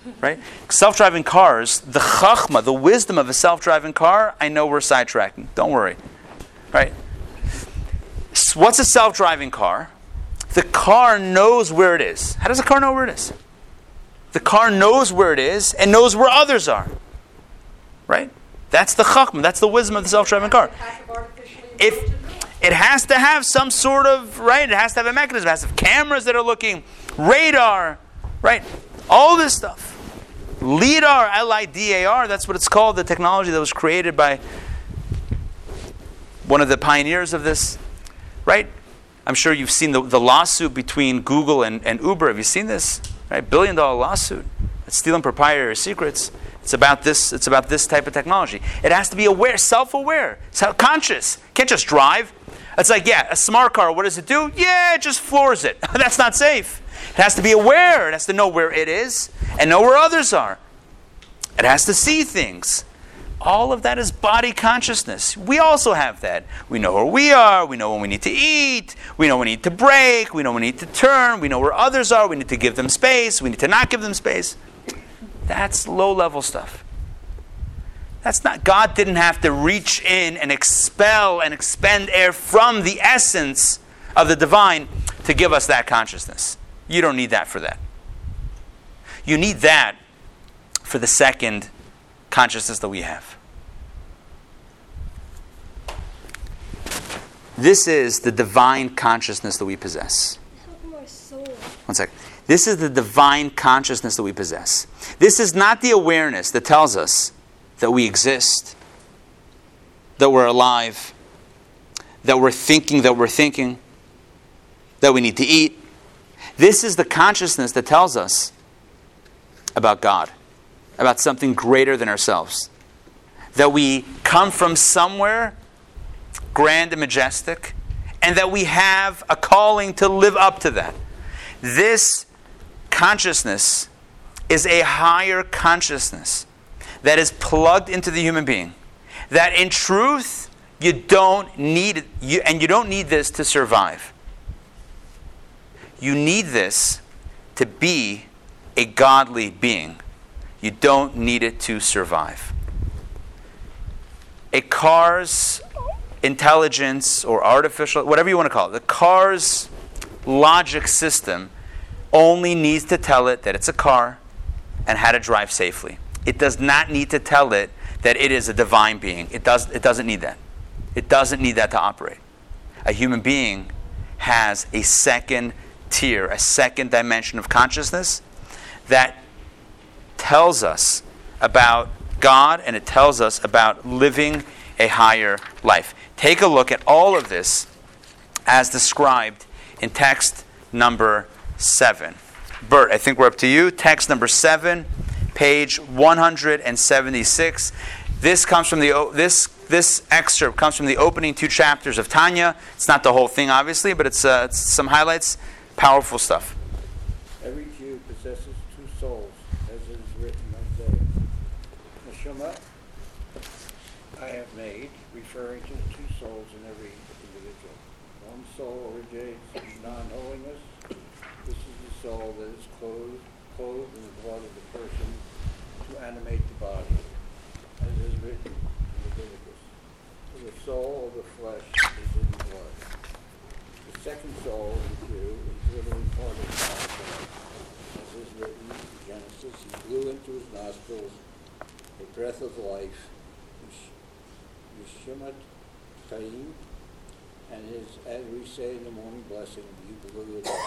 Right? Self-driving cars, the chachma, the wisdom of a self-driving car, I know we're sidetracking. Don't worry. Right? So what's a self-driving car? The car knows where it is. How does a car know where it is? The car knows where it is and knows where others are. Right? That's the chachma. That's the wisdom of the self-driving car. If it has to have some sort of, right? It has to have a mechanism. It has to have cameras that are looking, radar, right? All this stuff. LIDAR, L-I-D-A-R, that's what it's called, the technology that was created by one of the pioneers of this, right? I'm sure you've seen the lawsuit between Google and Uber. Have you seen this? Right? $1 billion lawsuit. It's stealing proprietary secrets. It's about this type of technology. It has to be aware, self-aware, conscious. Can't just drive. It's like, yeah, a smart car, what does it do? Yeah, it just floors it. That's not safe. It has to be aware. It has to know where it is and know where others are. It has to see things. All of that is body consciousness. We also have that. We know where we are. We know when we need to eat. We know when we need to break. We know when we need to turn. We know where others are. We need to give them space. We need to not give them space. That's low-level stuff. That's not, God didn't have to reach in and expel and expend air from the essence of the divine to give us that consciousness. You don't need that for that. You need that for the second consciousness that we have. This is the divine consciousness that we possess. One second. This is the divine consciousness that we possess. This is not the awareness that tells us that we exist, that we're alive, that we're thinking, that we need to eat. This is the consciousness that tells us about God, about something greater than ourselves. That we come from somewhere grand and majestic, and that we have a calling to live up to that. This consciousness is a higher consciousness that is plugged into the human being. That in truth, you don't need it, and you don't need this to survive. You need this to be a godly being. You don't need it to survive. A car's intelligence or artificial, whatever you want to call it, the car's logic system only needs to tell it that it's a car and how to drive safely. It does not need to tell it that it is a divine being. It doesn't need that. It doesn't need that to operate. A human being has a second tier, a second dimension of consciousness that tells us about God and it tells us about living a higher life. Take a look at all of this as described in text number 7. Bert, I think we're up to you. Text number 7, page 176. This comes from this excerpt comes from the opening 2 chapters of Tanya. It's not the whole thing, obviously, but it's some highlights. Powerful stuff. Every Jew possesses 2 souls, as it is written in Isaiah. Neshama I have made, referring to the 2 souls in every individual. One soul originates in non-holiness. This is the soul that is clothed in the blood of the person to animate the body, as is written in Leviticus. For the soul of the flesh is in the blood. The second soul in the Jew is literally part of God's blood, as is written in Genesis. He blew into his nostrils the breath of life, Yeshemat Chaim, and as we say in the morning blessing, you blew it.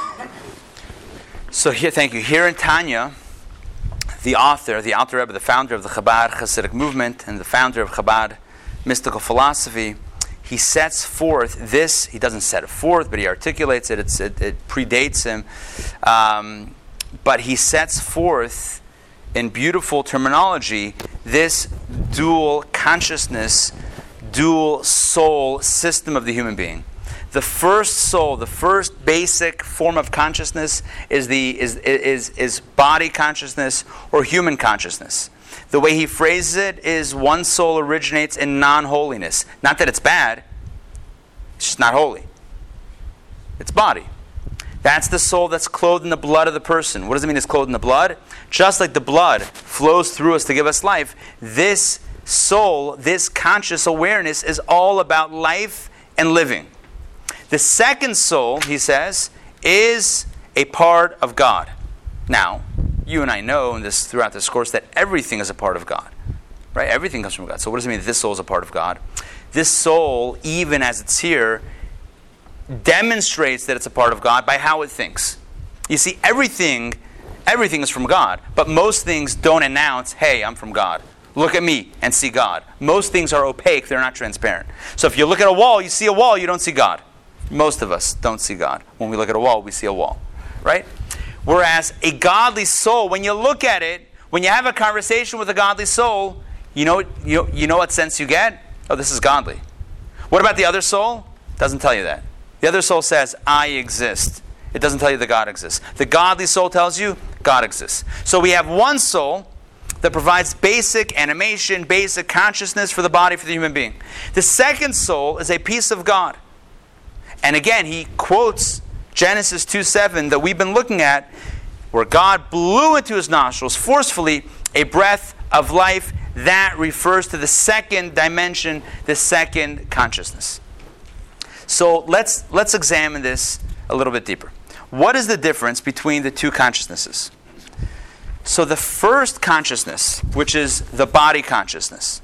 So here, thank you. Here in Tanya, the Alter Rebbe, the founder of the Chabad Hasidic movement and the founder of Chabad mystical philosophy, he sets forth this. He doesn't set it forth, but he articulates it. It predates him, but he sets forth in beautiful terminology this dual consciousness, dual soul system of the human being. The first soul, the first basic form of consciousness is body consciousness or human consciousness. The way he phrases it is one soul originates in non-holiness. Not that it's bad, it's just not holy. It's body. That's the soul that's clothed in the blood of the person. What does it mean it's clothed in the blood? Just like the blood flows through us to give us life, this soul, this conscious awareness is all about life and living. The second soul, he says, is a part of God. Now, you and I know in this, throughout this course that everything is a part of God. Right? Everything comes from God. So what does it mean that this soul is a part of God? This soul, even as it's here, demonstrates that it's a part of God by how it thinks. You see, everything is from God, but most things don't announce, hey, I'm from God. Look at me and see God. Most things are opaque, they're not transparent. So if you look at a wall, you see a wall, you don't see God. Most of us don't see God. When we look at a wall, we see a wall. Right? Whereas a godly soul, when you look at it, when you have a conversation with a godly soul, you know what sense you get? Oh, this is godly. What about the other soul? Doesn't tell you that. The other soul says, I exist. It doesn't tell you that God exists. The godly soul tells you God exists. So we have one soul that provides basic animation, basic consciousness for the body, for the human being. The second soul is a piece of God. And again, he quotes Genesis 2:7 that we've been looking at, where God blew into his nostrils forcefully a breath of life. That refers to the second dimension, the second consciousness. So let's examine this a little bit deeper. What is the difference between the two consciousnesses? So the first consciousness, which is the body consciousness,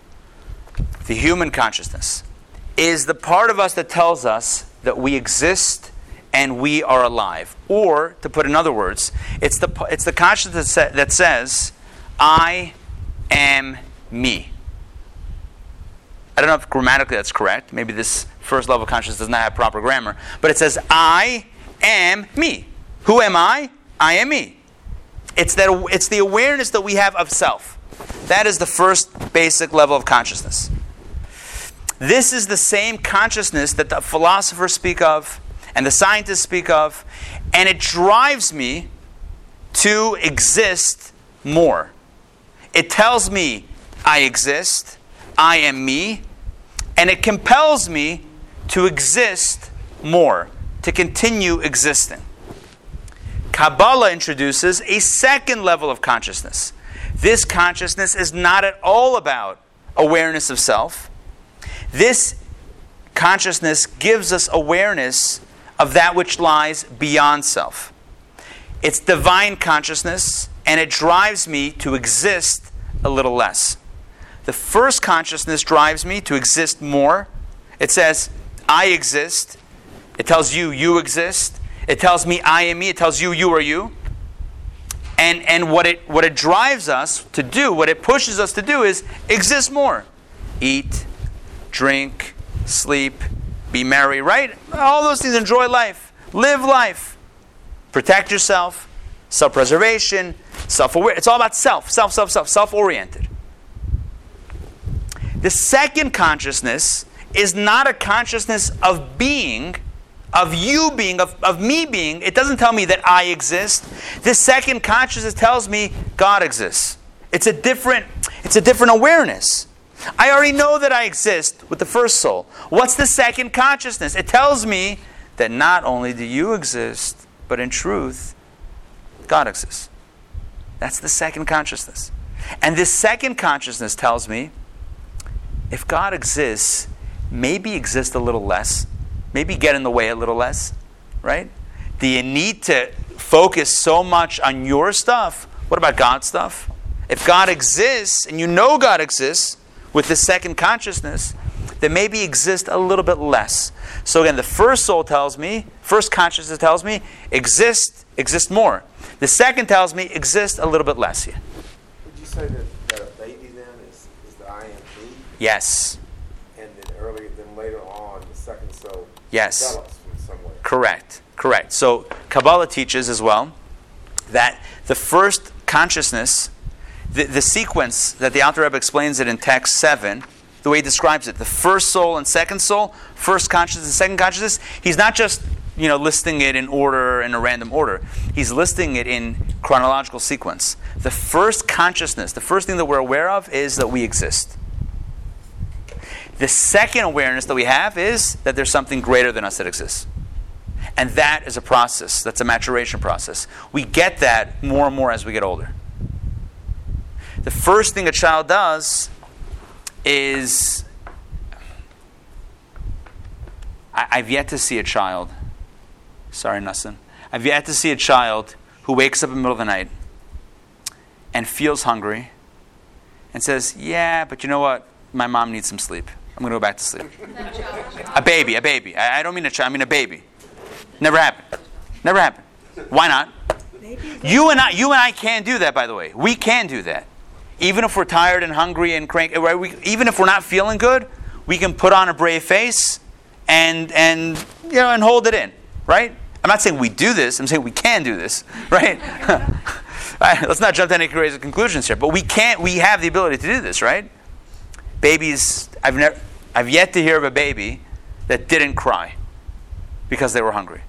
the human consciousness, is the part of us that tells us that we exist and we are alive. Or, to put in other words, it's the consciousness that says, I am me. I don't know if grammatically that's correct. Maybe this first level of consciousness does not have proper grammar. But it says, I am me. Who am I? I am me. It's the awareness that we have of self. That is the first basic level of consciousness. This is the same consciousness that the philosophers speak of and the scientists speak of, and it drives me to exist more. It tells me I exist, I am me, and it compels me to exist more, to continue existing. Kabbalah introduces a second level of consciousness. This consciousness is not at all about awareness of self. This consciousness gives us awareness of that which lies beyond self. It's divine consciousness, and it drives me to exist a little less. The first consciousness drives me to exist more. It says, I exist. It tells you, you exist. It tells me, I am me. It tells you, you are you. And what it drives us to do, what it pushes us to do is exist more. Eat, drink, sleep, be merry, right? All those things. Enjoy life. Live life. Protect yourself. Self-preservation. Self-aware. It's all about self. Self-oriented. The second consciousness is not a consciousness of being, of you being, of me being. It doesn't tell me that I exist. This second consciousness tells me God exists. It's a different awareness. I already know that I exist with the first soul. What's the second consciousness? It tells me that not only do you exist, but in truth, God exists. That's the second consciousness. And this second consciousness tells me, if God exists, maybe exist a little less. Maybe get in the way a little less, right? Do you need to focus so much on your stuff? What about God's stuff? If God exists, and you know God exists, with the second consciousness, then maybe exist a little bit less. So again, the first soul tells me, first consciousness tells me, exist more. The second tells me, exist a little bit less. Yeah. Would you say that the baby then is the I am me? Yes. And then later on, the second soul yes. develops in some way? Correct. So Kabbalah teaches as well that the first consciousness, the sequence that the Alter Rebbe explains it in text 7, the way he describes it, the first soul and second soul, first consciousness and second consciousness, he's not just listing it in order, in a random order. He's listing it in chronological sequence. The first consciousness, the first thing that we're aware of is that we exist. The second awareness that we have is that there's something greater than us that exists. And that is a process. That's a maturation process. We get that more and more as we get older. The first thing a child does is, I've yet to see a child, sorry Nassim, I've yet to see a child who wakes up in the middle of the night and feels hungry and says, yeah, but you know what? My mom needs some sleep. I'm going to go back to sleep. A baby. I don't mean a child, I mean a baby. Never happened. Why not? You and I can do that, by the way. We can do that. Even if we're tired and hungry and cranky, even if we're not feeling good, we can put on a brave face and hold it in, right? I'm not saying we do this. I'm saying we can do this, right? Let's not jump to any crazy conclusions here. But we have the ability to do this, right? Babies, I've yet to hear of a baby that didn't cry because they were hungry.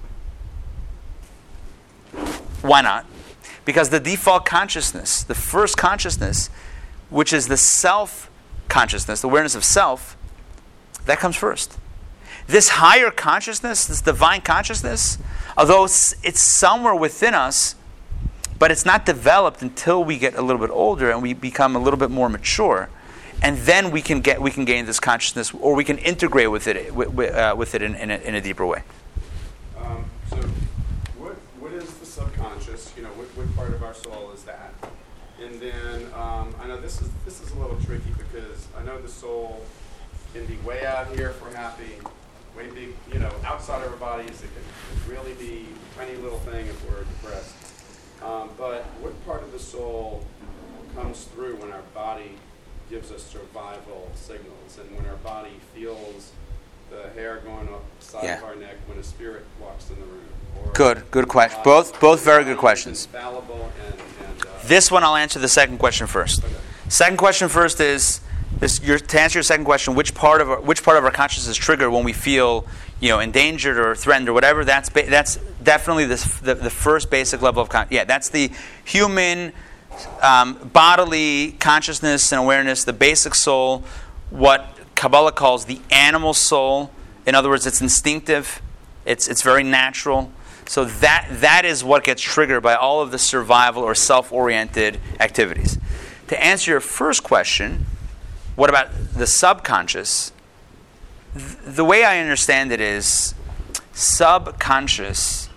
Why not? Because the default consciousness, the first consciousness, which is the self-consciousness, the awareness of self, that comes first. This higher consciousness, this divine consciousness, although it's somewhere within us, but it's not developed until we get a little bit older and we become a little bit more mature, and then we can gain this consciousness, or we can integrate with it in a deeper way. So, what is the subconscious? What part of our soul is that? And then I know this is a little tricky because I know the soul can be way out here if we're happy, way big, outside of our bodies. It can really be a tiny little thing if we're depressed. But what part of the soul comes through when our body gives us survival signals, and when our body feels the hair going up the side of our neck when a spirit walks in the room? Good question. Both very good questions. Fallible and this one I'll answer the second question first. Okay. Second question first is to answer your second question, which part of our consciousness is triggered when we feel endangered or threatened or whatever. That's definitely the first basic level of that's the human bodily consciousness and awareness, the basic soul, what Kabbalah calls the animal soul. In other words, it's instinctive, it's very natural. So that is what gets triggered by all of the survival or self-oriented activities. To answer your first question, what about the subconscious? The way I understand it is, subconscious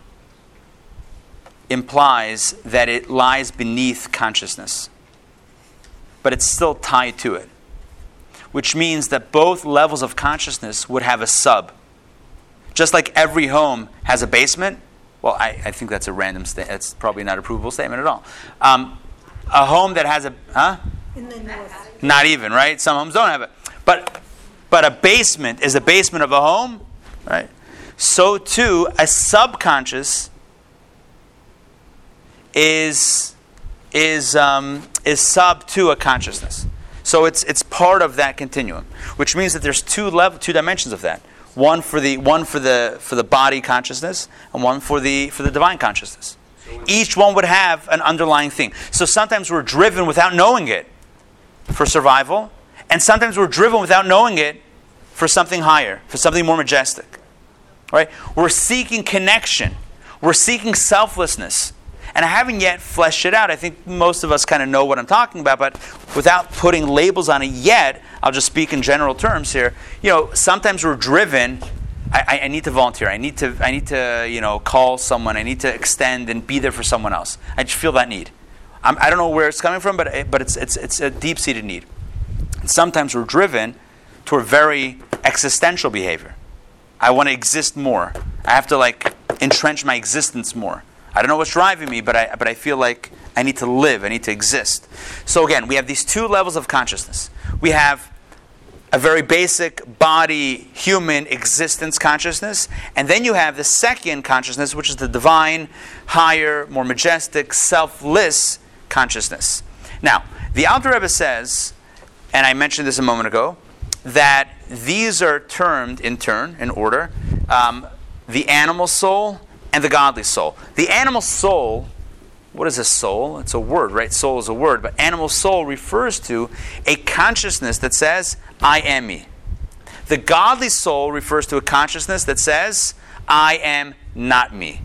implies that it lies beneath consciousness, but it's still tied to it, which means that both levels of consciousness would have a sub. Just like every home has a basement. Well, I think that's a random statement. That's probably not a provable statement at all. A home that has In the north. not even, right? Some homes don't have it. But a basement is a basement of a home, right? So too, a subconscious is sub to a consciousness. So it's part of that continuum, which means that there's two dimensions of that. One for the body consciousness, and one for the divine consciousness. Each one would have an underlying thing. So sometimes we're driven without knowing it for survival, and sometimes we're driven without knowing it for something higher, for something more majestic. Right? We're seeking connection. We're seeking selflessness. And I haven't yet fleshed it out. I think most of us kind of know what I'm talking about, but without putting labels on it yet, I'll just speak in general terms here. Sometimes we're driven. I need to volunteer. I need to call someone. I need to extend and be there for someone else. I just feel that need. I don't know where it's coming from, but it's a deep-seated need. And sometimes we're driven toward very existential behavior. I want to exist more. I have to entrench my existence more. I don't know what's driving me, but I feel like I need to live. I need to exist. So again, we have these two levels of consciousness. We have a very basic body, human existence consciousness, and then you have the second consciousness, which is the divine, higher, more majestic, selfless consciousness. Now, the Alter Rebbe says, and I mentioned this a moment ago, that these are termed in turn, in order, the animal soul and the godly soul. The animal soul, what is a soul? It's a word, right? Soul is a word, but animal soul refers to a consciousness that says, I am me. The godly soul refers to a consciousness that says, I am not me.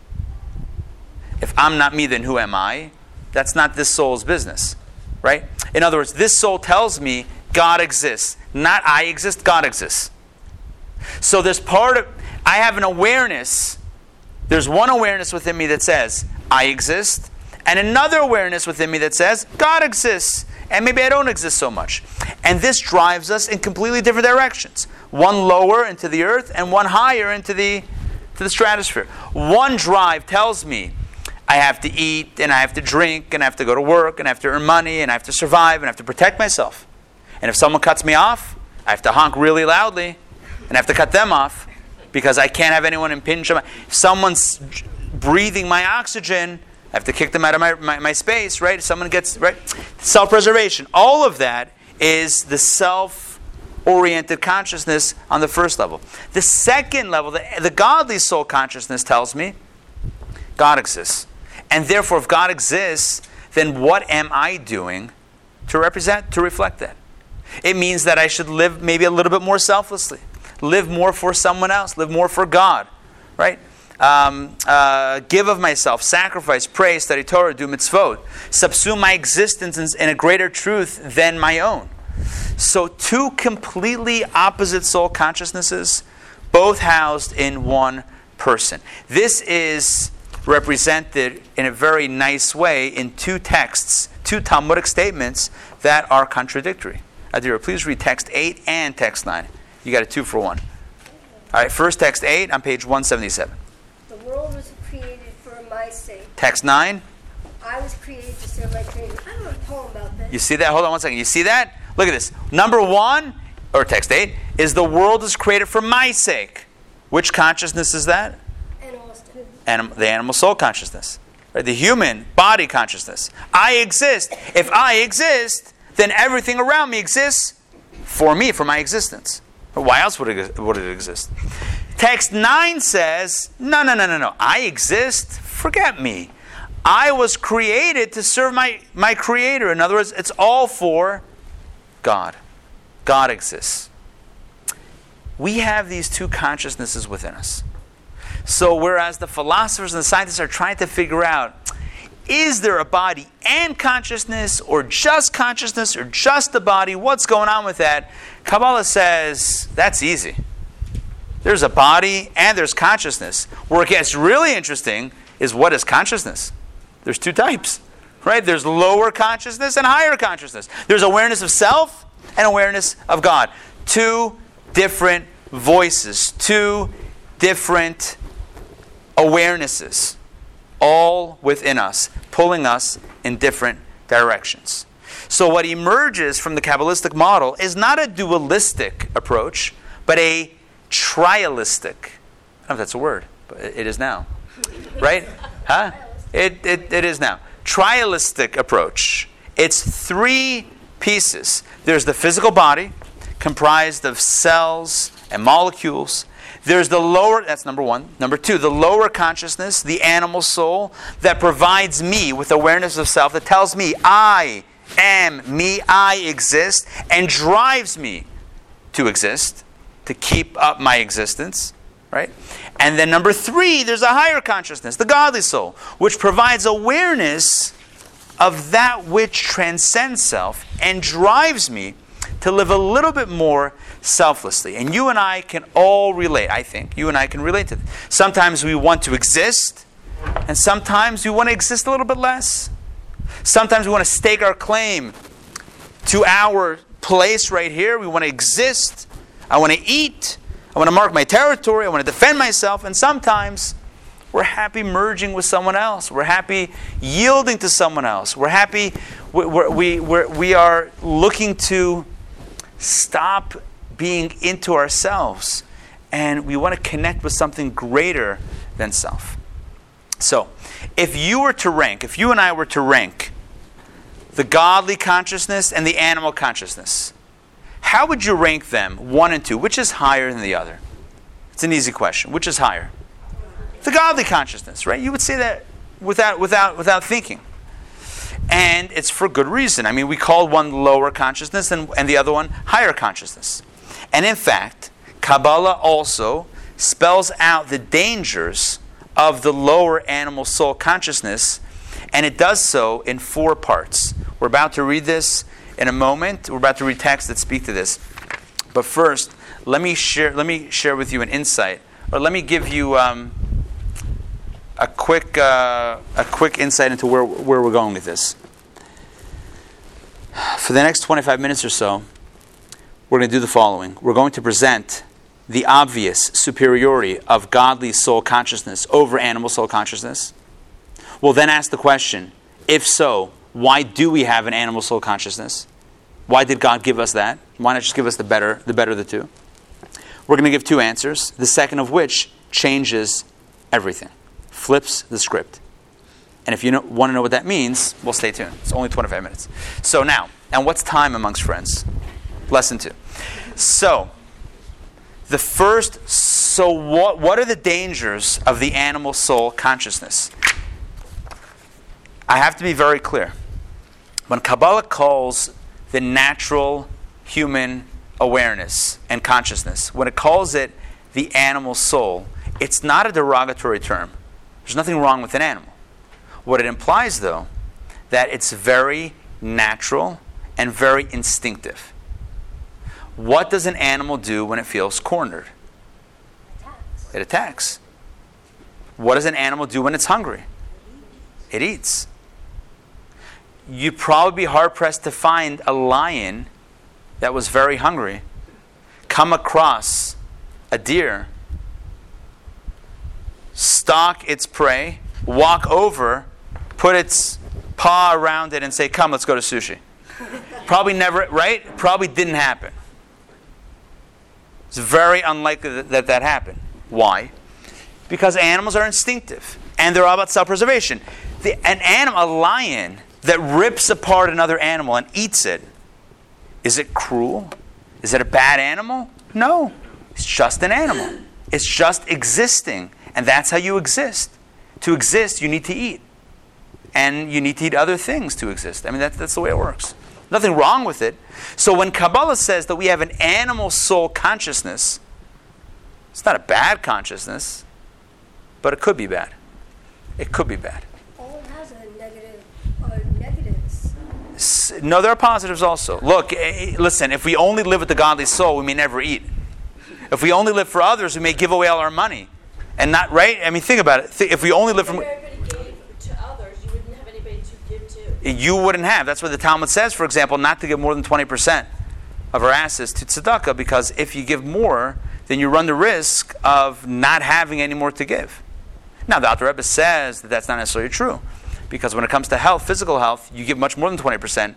If I'm not me, then who am I? That's not this soul's business, right? In other words, this soul tells me God exists. Not I exist, God exists. So there's I have an awareness. There's one awareness within me that says, I exist, and another awareness within me that says, God exists, and maybe I don't exist so much. And this drives us in completely different directions. One lower into the earth, and one higher into the stratosphere. One drive tells me, I have to eat, and I have to drink, and I have to go to work, and I have to earn money, and I have to survive, and I have to protect myself. And if someone cuts me off, I have to honk really loudly, and I have to cut them off, because I can't have anyone impinge on if someone's breathing my oxygen, I have to kick them out of my space, right? If someone gets, right? Self-preservation. All of that is the self-oriented consciousness on the first level. The second level, the godly soul consciousness tells me, God exists. And therefore, if God exists, then what am I doing to reflect that? It means that I should live maybe a little bit more selflessly. Live more for someone else. Live more for God. Right? Give of myself. Sacrifice. Pray. Study Torah. Do mitzvot. Subsume my existence in a greater truth than my own. So two completely opposite soul consciousnesses, both housed in one person. This is represented in a very nice way in two texts, two Talmudic statements that are contradictory. Adira, please read text 8 and text 9. You got a 2-for-1. All right, first text 8 on page 177. The world was created for my sake. Text 9. I was created to serve my Creator. I wrote a poem about this. You see that? Hold on one second. You see that? Look at this. Number 1, or text 8, is the world is created for my sake. Which consciousness is that? The animal soul consciousness. Right? The human body consciousness. I exist. If I exist, then everything around me exists for me, for my existence. Why else would it exist? Text 9 says, no. I exist. Forget me. I was created to serve my Creator. In other words, it's all for God. God exists. We have these two consciousnesses within us. So whereas the philosophers and the scientists are trying to figure out, is there a body and consciousness, or just consciousness, or just the body? What's going on with that? Kabbalah says, that's easy. There's a body and there's consciousness. Where it gets really interesting is, what is consciousness? There's two types, right? There's lower consciousness and higher consciousness. There's awareness of self and awareness of God. Two different voices, two different awarenesses, all within us, pulling us in different directions. So what emerges from the Kabbalistic model is not a dualistic approach, but a trialistic. I don't know if that's a word, but it is now. Right? Huh? It is now. Trialistic approach. It's 3 pieces. There's the physical body, comprised of cells and molecules. There's the lower, that's number 1. Number 2, the lower consciousness, the animal soul, that provides me with awareness of self, that tells me I am me, I exist, and drives me to exist, to keep up my existence, right? And then number 3, there's a higher consciousness, the godly soul, which provides awareness of that which transcends self and drives me to live a little bit more selflessly. And you and I can all relate, I think. You and I can relate to this. Sometimes we want to exist, and sometimes we want to exist a little bit less. Sometimes we want to stake our claim to our place right here. We want to exist. I want to eat. I want to mark my territory. I want to defend myself. And sometimes we're happy merging with someone else. We're happy yielding to someone else. We're happy. We are looking to stop being into ourselves, and we want to connect with something greater than self. So, if you and I were to rank the godly consciousness and the animal consciousness, how would you rank them, 1 and 2? Which is higher than the other? It's an easy question. Which is higher? The godly consciousness, right? You would say that without thinking. And it's for good reason. I mean, we call one lower consciousness and the other one higher consciousness. And in fact, Kabbalah also spells out the dangers of the lower animal soul consciousness, and it does so in 4 parts. We're about to read this in a moment. We're about to read texts that speak to this. But first, let me share with you an insight, or let me give you a quick insight into where we're going with this. For the next 25 minutes or so, we're going to do the following. We're going to present the obvious superiority of godly soul consciousness over animal soul consciousness. We'll then ask the question, if so, why do we have an animal soul consciousness? Why did God give us that? Why not just give us the better of the two? We're going to give 2 answers, the second of which changes everything, flips the script. And if you want to know what that means, well, stay tuned. It's only 25 minutes. So now, and what's time amongst friends? Lesson 2. So, what are the dangers of the animal soul consciousness? I have to be very clear. When Kabbalah calls the natural human awareness and consciousness, when it calls it the animal soul, it's not a derogatory term. There's nothing wrong with an animal. What it implies, though, that it's very natural and very instinctive. What does an animal do when it feels cornered? It attacks. What does an animal do when it's hungry? It eats. You'd probably be hard-pressed to find a lion that was very hungry come across a deer, stalk its prey, walk over, put its paw around it and say, "Come, let's go to sushi." Probably never, right? Probably didn't happen. It's very unlikely that happened. Why? Because animals are instinctive and they're all about self-preservation. A lion that rips apart another animal and eats it, is it cruel? Is it a bad animal? No. It's just an animal. It's just existing. And that's how you exist. To exist, you need to eat. And you need to eat other things to exist. I mean, that's the way it works. Nothing wrong with it. So when Kabbalah says that we have an animal soul consciousness, it's not a bad consciousness, but it could be bad. It could be bad. All has a negative or negatives. No, there are positives also. Look, listen, if we only live with the godly soul, we may never eat. If we only live for others, we may give away all our money. And not, right? I mean, think about it. If we only live from... If everybody gave to others, you wouldn't have anybody to give to. You wouldn't have. That's what the Talmud says, for example, not to give more than 20% of our assets to tzedakah, because if you give more, then you run the risk of not having any more to give. Now, the Alter Rebbe says that that's not necessarily true, because when it comes to health, physical health, you give much more than 20%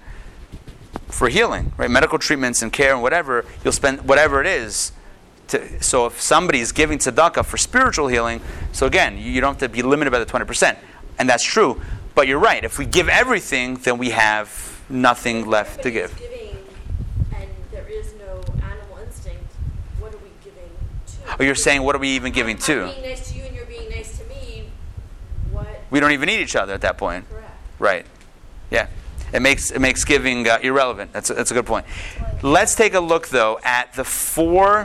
for healing, right? Medical treatments and care and whatever, you'll spend whatever it is. So if somebody is giving tzedakah for spiritual healing, so again, you don't have to be limited by the 20%. And that's true. But you're right. If we give everything, then we have nothing left to give. Giving, and there is no animal instinct, what are we giving to? Oh, you're saying, what are we even giving to? I'm being nice to you and you're being nice to me. What? We don't even need each other at that point. Correct. Right. Yeah. It makes giving irrelevant. That's a good point. Let's take a look, though, at the 4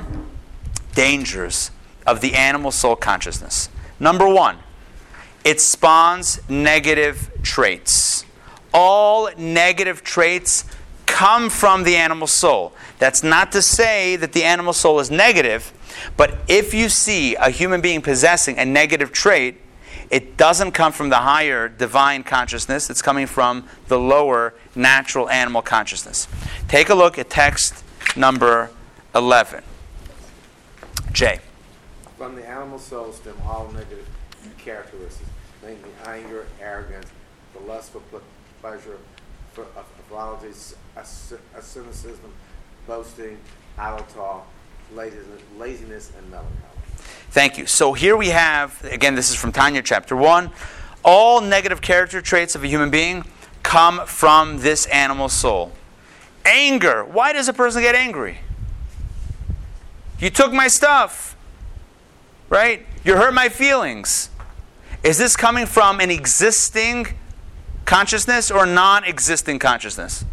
dangers of the animal soul consciousness. Number 1, it spawns negative traits. All negative traits come from the animal soul. That's not to say that the animal soul is negative, but if you see a human being possessing a negative trait, it doesn't come from the higher divine consciousness. It's coming from the lower natural animal consciousness. Take a look at text number 11. Jay. From the animal soul stem all negative characteristics, namely anger, arrogance, the lust for pleasure, for frivolity, cynicism, boasting, idle talk, laziness, and melancholy. Thank you. So here we have, again, this is from Tanya chapter 1. All negative character traits of a human being come from this animal soul. Anger. Why does a person get angry? You took my stuff, right? You hurt my feelings. Is this coming from an existing consciousness or non-existing consciousness?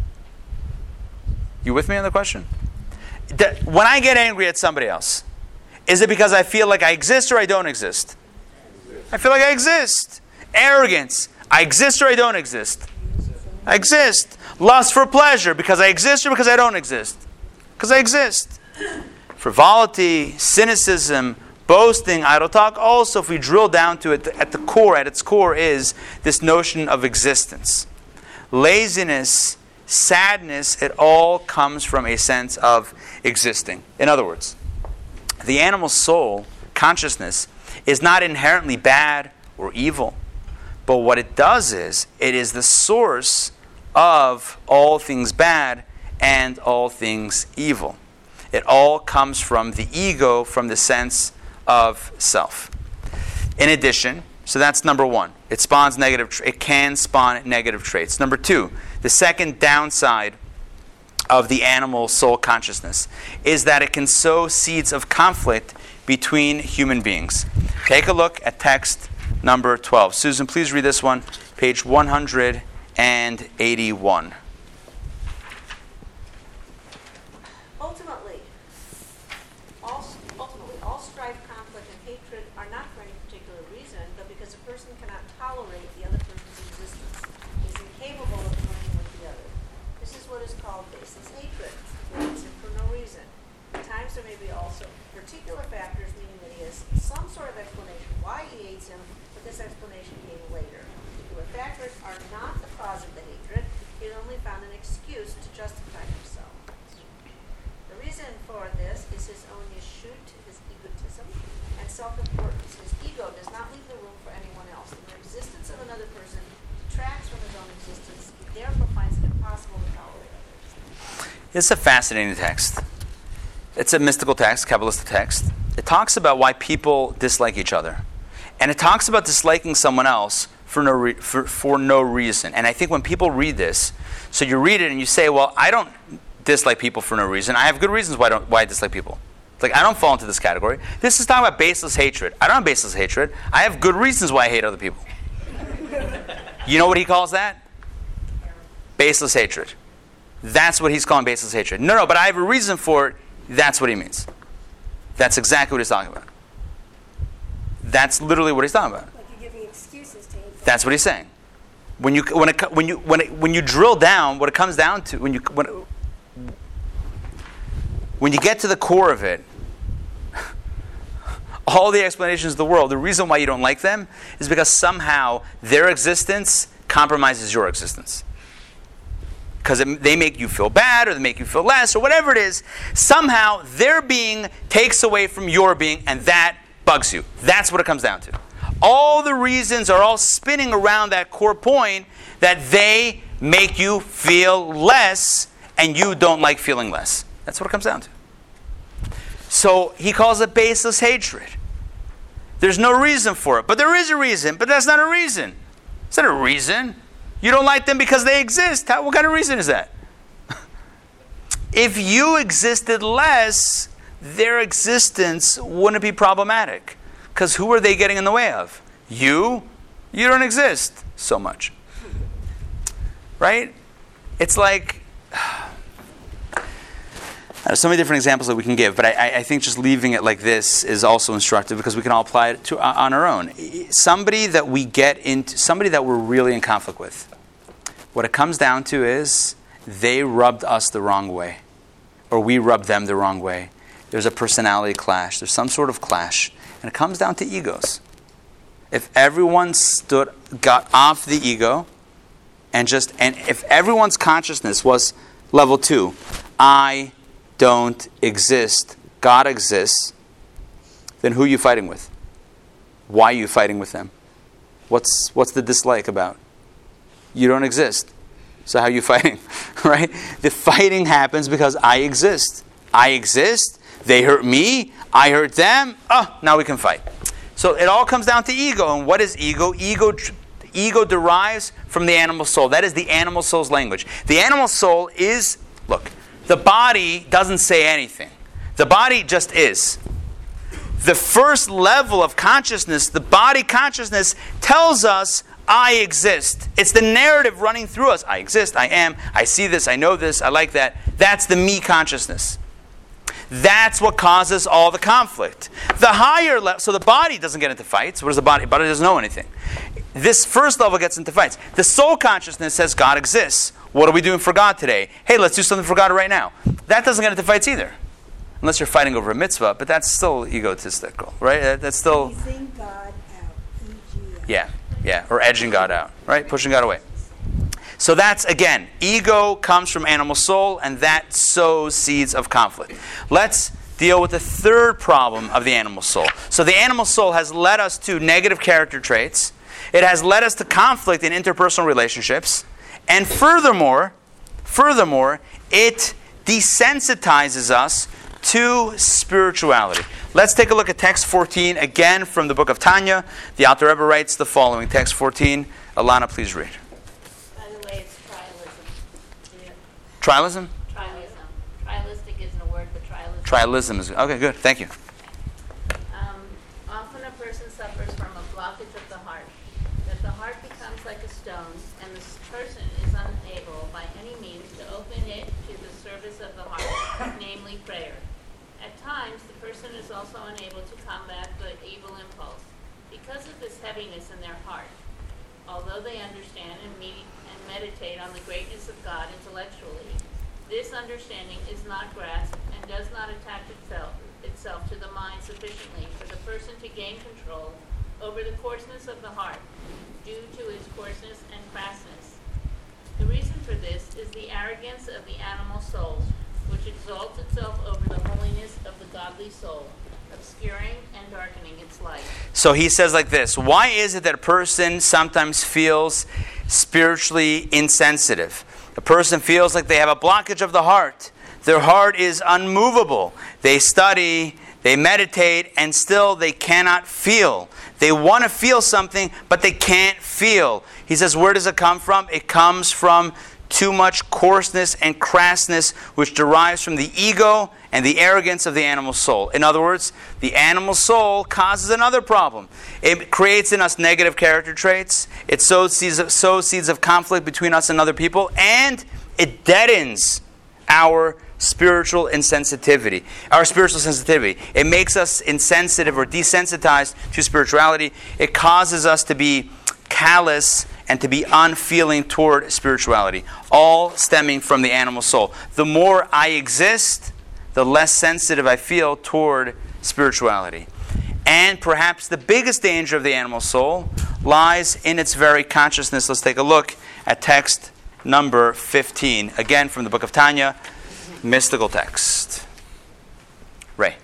You with me on the question? When I get angry at somebody else, is it because I feel like I exist or I don't exist? I feel like I exist. Arrogance. I exist or I don't exist. I exist. Lust for pleasure, because I exist or because I don't exist? Because I exist. Frivolity, cynicism, boasting, idle talk. Also, if we drill down to it, at its core is this notion of existence. Laziness, sadness, it all comes from a sense of existing. In other words, the animal soul, consciousness, is not inherently bad or evil. But what it does is, it is the source of all things bad and all things evil. It all comes from the ego, from the sense of self. In addition, so that's number one. It can spawn negative traits. Number two, the second downside of the animal soul consciousness is that it can sow seeds of conflict between human beings. Take a look at text number 12. Susan, please read this one, page 181. Ultimately, all strife, conflict, and hatred are not for any particular reason, but because a person cannot tolerate the other person's existence, is incapable of learning with the other. This is what is called baseless hatred. He hates him for no reason. At times there may be also particular factors, meaning that he has some sort of explanation why he hates him, but this explanation came later. Particular factors are not the cause of the hatred. He had only found an excuse to justify himself. The reason for this is his own yeshut, his egotism, and self-importance. His ego does not leave the room for anyone else. The mere existence of another person detracts from his own existence. He therefore finds it impossible to tolerate others. It's a fascinating text. It's a mystical text, Kabbalistic text. It talks about why people dislike each other. And it talks about disliking someone else for no reason. And I think when people read this, so you read it and you say, well, I don't dislike people for no reason. I have good reasons why I dislike people. It's like, I don't fall into this category. This is talking about baseless hatred. I don't have baseless hatred. I have good reasons why I hate other people. You know what he calls that? Baseless hatred. That's what he's calling baseless hatred. No, but I have a reason for it. That's what he means. That's exactly what he's talking about. That's literally what he's talking about. Like you're giving excuses to hate. That's what he's saying. When you drill down, what it comes down to, when you get to the core of it, all the explanations of the world, the reason why you don't like them is because somehow their existence compromises your existence. Because they make you feel bad, or they make you feel less, or whatever it is. Somehow their being takes away from your being, and that bugs you. That's what it comes down to. All the reasons are all spinning around that core point that they make you feel less, and you don't like feeling less. That's what it comes down to. So he calls it baseless hatred. There's no reason for it. But there is a reason, but that's not a reason. It's not a reason. You don't like them because they exist. What kind of reason is that? If you existed less, their existence wouldn't be problematic. Because who are they getting in the way of? You? You don't exist so much. Right? It's like... There's so many different examples that we can give, but I think just leaving it like this is also instructive because we can all apply it on our own. Somebody that we're really in conflict with, what it comes down to is they rubbed us the wrong way, or we rubbed them the wrong way. There's a personality clash. There's some sort of clash, and it comes down to egos. If everyone got off the ego, and if everyone's consciousness was level 2, I don't exist, God exists, then who are you fighting with? Why are you fighting with them? What's the dislike about? You don't exist. So how are you fighting? Right? The fighting happens because I exist. I exist. They hurt me. I hurt them. Now we can fight. So it all comes down to ego. And what is ego? Ego derives from the animal soul. That is the animal soul's language. The animal soul is, look, the body doesn't say anything. The body just is. The first level of consciousness, the body consciousness, tells us, I exist. It's the narrative running through us. I exist, I am, I see this, I know this, I like that. That's the me consciousness. That's what causes all the conflict. The higher level, so the body doesn't get into fights. What does the body? The body doesn't know anything. This first level gets into fights. The soul consciousness says God exists. What are we doing for God today? Hey, let's do something for God right now. That doesn't get into fights either. Unless you're fighting over a mitzvah, but that's still egotistical, right? That's still... Teasing God out, E-G-O. Yeah. Or edging God out, right? Pushing God away. So that's, again, ego comes from animal soul, and that sows seeds of conflict. Let's deal with the third problem of the animal soul. So the animal soul has led us to negative character traits. It has led us to conflict in interpersonal relationships. And furthermore, it desensitizes us to spirituality. Let's take a look at text 14, again from the book of Tanya. The Alter Rebbe writes the following, text 14. Alana, please read. By the way, it's trialism. Yeah. Trialism? Trialism. Trialistic isn't a word, but trialism. Trialism is, okay, good, thank you. Often a person suffers from a blockage of the heart, that the heart becomes like a stone, and the person is unable by any means to open it to the service of the heart, namely prayer. At times, the person is also unable to combat the evil impulse because of this heaviness in their heart. Although they understand and meditate on the greatness of God intellectually, this understanding is not grasped and does not attach itself to the mind sufficiently for the person to gain control over the coarseness of the heart due to its coarseness and crassness. The reason for this is the arrogance of the animal soul, which exalts itself over the holiness of the godly soul, obscuring and darkening its light. So he says like this, why is it that a person sometimes feels spiritually insensitive? A person feels like they have a blockage of the heart. Their heart is unmovable. They study, they meditate, and still they cannot feel. They want to feel something, but they can't feel. He says, where does it come from? It comes from too much coarseness and crassness, which derives from the ego and the arrogance of the animal soul. In other words, the animal soul causes another problem. It creates in us negative character traits. It sows seeds of conflict between us and other people, and it deadens our spiritual sensitivity. It makes us insensitive or desensitized to spirituality. It causes us to be callous and to be unfeeling toward spirituality, all stemming from the animal soul. The more I exist, the less sensitive I feel toward spirituality. And perhaps the biggest danger of the animal soul lies in its very consciousness. Let's take a look at text number 15, again from the book of Tanya, mystical text. Ray.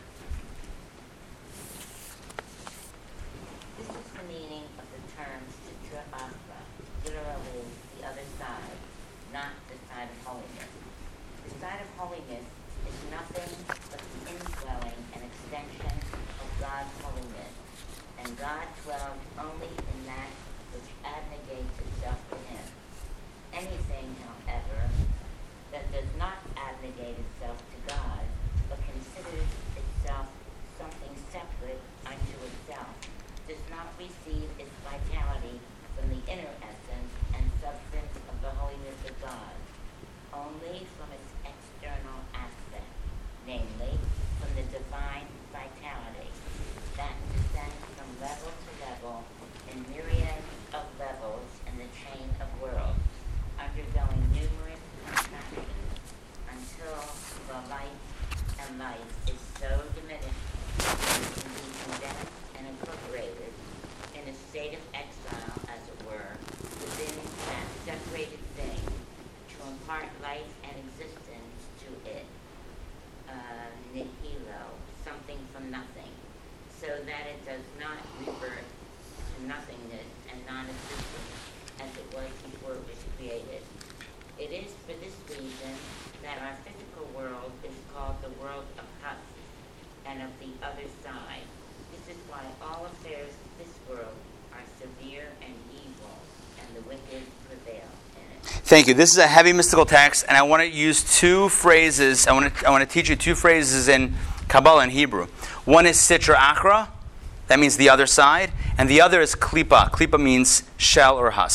This is the meaning of the terms Sitra Asra, literally the other side, not the side of holiness. The side of holiness is nothing but the indwelling and extension of God's holiness, and God dwells only in that which abnegates itself to Him. Anything, however, that does not abnegate itself to God, but considers itself something separate unto itself, does not receive its vitality from the inner essence and substance of the holiness of God, only from its external aspect, namely, from the divine vitality, that descends from level to level in myriads of levels in the chain of worlds, undergoing numerous contractions until the light and life is so diminished that it can be condensed and incorporated in a state of exile, as it were, within that separated thing, to impart life and existence to it, nihilo, something from nothing, so that it does not revert to nothingness and non-existence as it was before it was created. It is for this reason that our physical world is called the world of Hus and of the other side. This is why all affairs of this world are severe and evil, and the wicked prevail in it. Thank you. This is a heavy mystical text, and I want to use two phrases. I want to teach you two phrases in Kabbalah and Hebrew. One is Sitra Achra, that means the other side, and the other is Klipa. Klipa means shell or husk.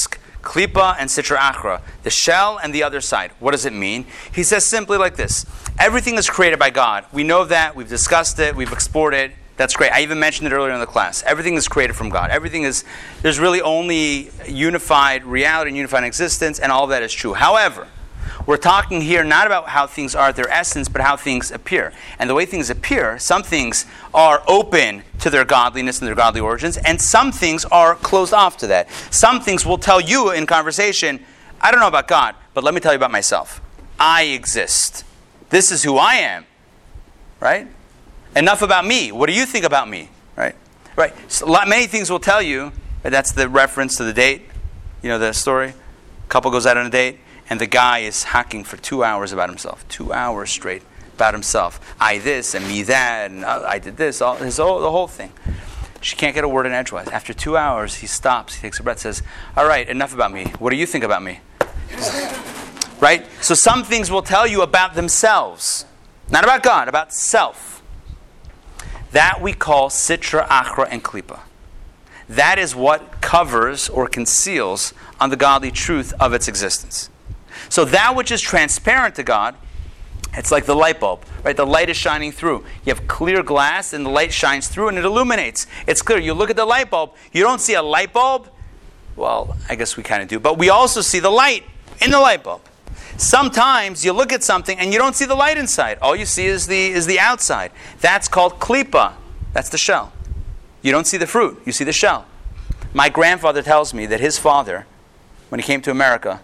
Klipa and Sitra Achra, the shell and the other side. What does it mean? He says simply like this. Everything is created by God. We know that. We've discussed it. We've explored it. That's great. I even mentioned it earlier in the class. Everything is created from God. There's really only unified reality and unified existence, and all of that is true. However, we're talking here not about how things are at their essence, but how things appear. And the way things appear, some things are open to their godliness and their godly origins, and some things are closed off to that. Some things will tell you in conversation, I don't know about God, but let me tell you about myself. I exist. This is who I am. Right? Enough about me. What do you think about me? Right? Right. So many things will tell you, that's the reference to the date. You know the story? Couple goes out on a date, and the guy is hacking for 2 hours about himself. 2 hours straight about himself. I this and me that, and I did this, the whole thing. She can't get a word in edgewise. After 2 hours, he stops, he takes a breath, says, all right, enough about me. What do you think about me? Right? So some things will tell you about themselves. Not about God, about self. That we call Sitra, Achra, and Klipa. That is what covers or conceals on the godly truth of its existence. So that which is transparent to God, it's like the light bulb, right? The light is shining through. You have clear glass and the light shines through and it illuminates. It's clear. You look at the light bulb, you don't see a light bulb. Well, I guess we kind of do. But we also see the light in the light bulb. Sometimes you look at something and you don't see the light inside. All you see is the outside. That's called klipa. That's the shell. You don't see the fruit. You see the shell. My grandfather tells me that his father, when he came to America,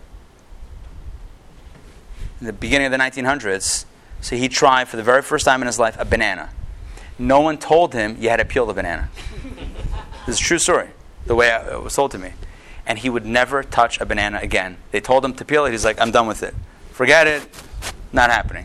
in the beginning of the 1900s, so he tried for the very first time in his life a banana. No one told him you had to peel the banana. This is a true story, the way it was told to me. And he would never touch a banana again. They told him to peel it. He's like, I'm done with it. Forget it. Not happening.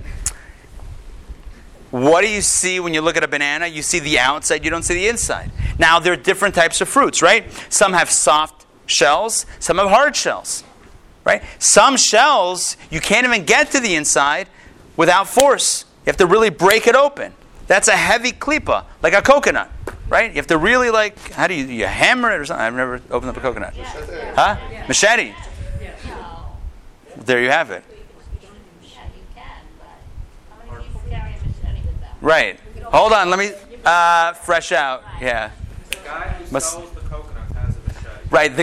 What do you see when you look at a banana? You see the outside. You don't see the inside. Now, there are different types of fruits, right? Some have soft shells. Some have hard shells. Right? Some shells, you can't even get to the inside without force. You have to really break it open. That's a heavy klipa, like a coconut. Right? You have to really how do you hammer it or something? I've never opened up a coconut. Huh? Machete. There you have it. Right. Hold on, let me fresh out. Yeah. The guy who sells the coconut has a machete. Right,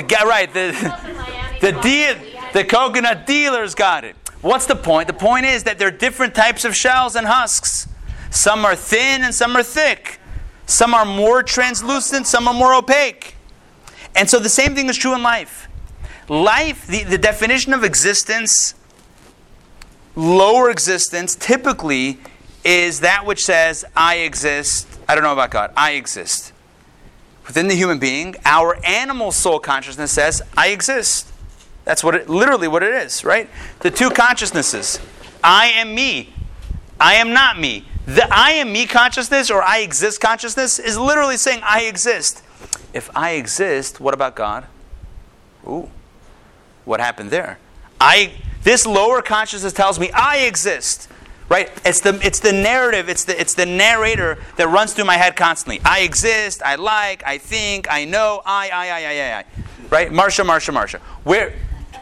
the coconut dealer's got it. What's the point? The point is that there are different types of shells and husks. Some are thin and some are thick. Some are more translucent, some are more opaque. And so the same thing is true in life. Life, the definition of existence, lower existence, typically is that which says, I exist. I don't know about God. I exist. Within the human being, our animal soul consciousness says, I exist. That's literally what it is, right? The two consciousnesses. I am me. I am not me. The I am me consciousness or I exist consciousness is literally saying I exist. If I exist, what about God? Ooh, what happened there? This lower consciousness tells me I exist. Right? It's the narrative, it's the narrator that runs through my head constantly. I exist, I like, I think, I know, I. Right? Marsha. Where?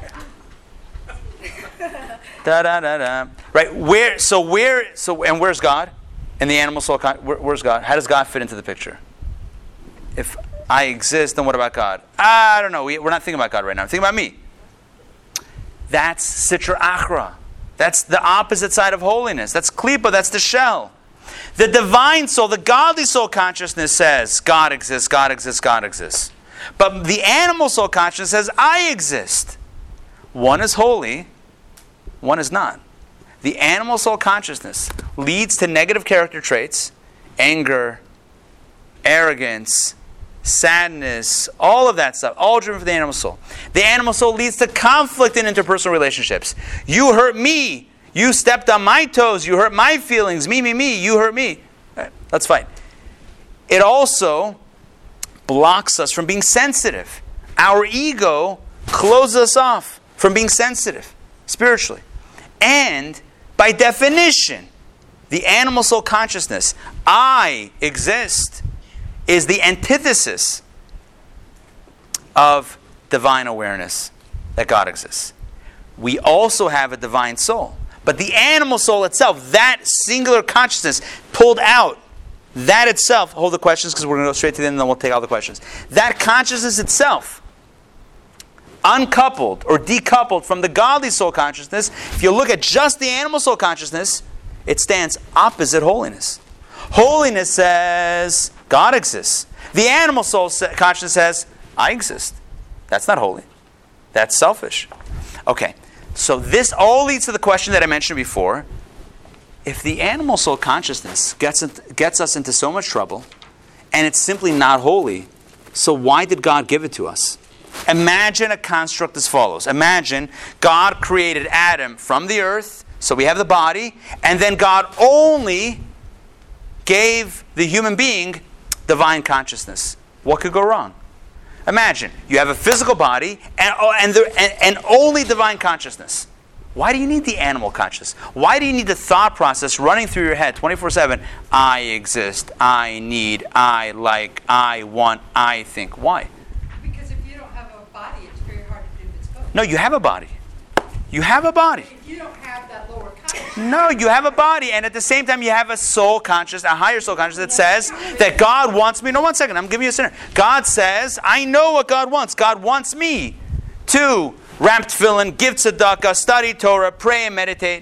Da. Right? And where's God? In the animal soul, where's God? How does God fit into the picture? If I exist, then what about God? I don't know. We're not thinking about God right now. I'm thinking about me. That's Sitra Achra. That's the opposite side of holiness. That's klipa. That's the shell. The divine soul, the godly soul consciousness says, God exists, God exists, God exists. But the animal soul consciousness says, I exist. One is holy, one is not. The animal soul consciousness leads to negative character traits, anger, arrogance, sadness, all of that stuff, all driven from the animal soul. The animal soul leads to conflict in interpersonal relationships. You hurt me. You stepped on my toes. You hurt my feelings. Me. You hurt me. Right, let's fight. It also blocks us from being sensitive. Our ego closes us off from being sensitive spiritually. And by definition, the animal soul consciousness, I exist, is the antithesis of divine awareness. that God exists. We also have a divine soul. But the animal soul itself, that singular consciousness pulled out, that itself, hold the questions because we're going to go straight to the end and then we'll take all the questions. That consciousness itself, uncoupled or decoupled from the godly soul consciousness, if you look at just the animal soul consciousness, it stands opposite holiness. Holiness says God exists. The animal soul consciousness says I exist. That's not holy. That's selfish. Okay, so this all leads to the question that I mentioned before. If the animal soul consciousness gets us into so much trouble, and it's simply not holy, so why did God give it to us? Imagine a construct as follows. Imagine God created Adam from the earth, so we have the body, and then God only gave the human being divine consciousness. What could go wrong? Imagine you have a physical body and only divine consciousness. Why do you need the animal consciousness? Why do you need the thought process running through your head 24/7? I exist, I need, I like, I want, I think. Why? Because if you don't have a body, it's very hard to do this both. No, you have a body. You have a body. If you don't have that lower consciousness. No, you have a body, and at the same time you have a soul conscious, a higher soul conscious that says that God wants me. No, 1 second, I'm giving you a sinner. God says, I know what God wants. God wants me to ramp tefillin, give tzedakah, study Torah, pray and meditate.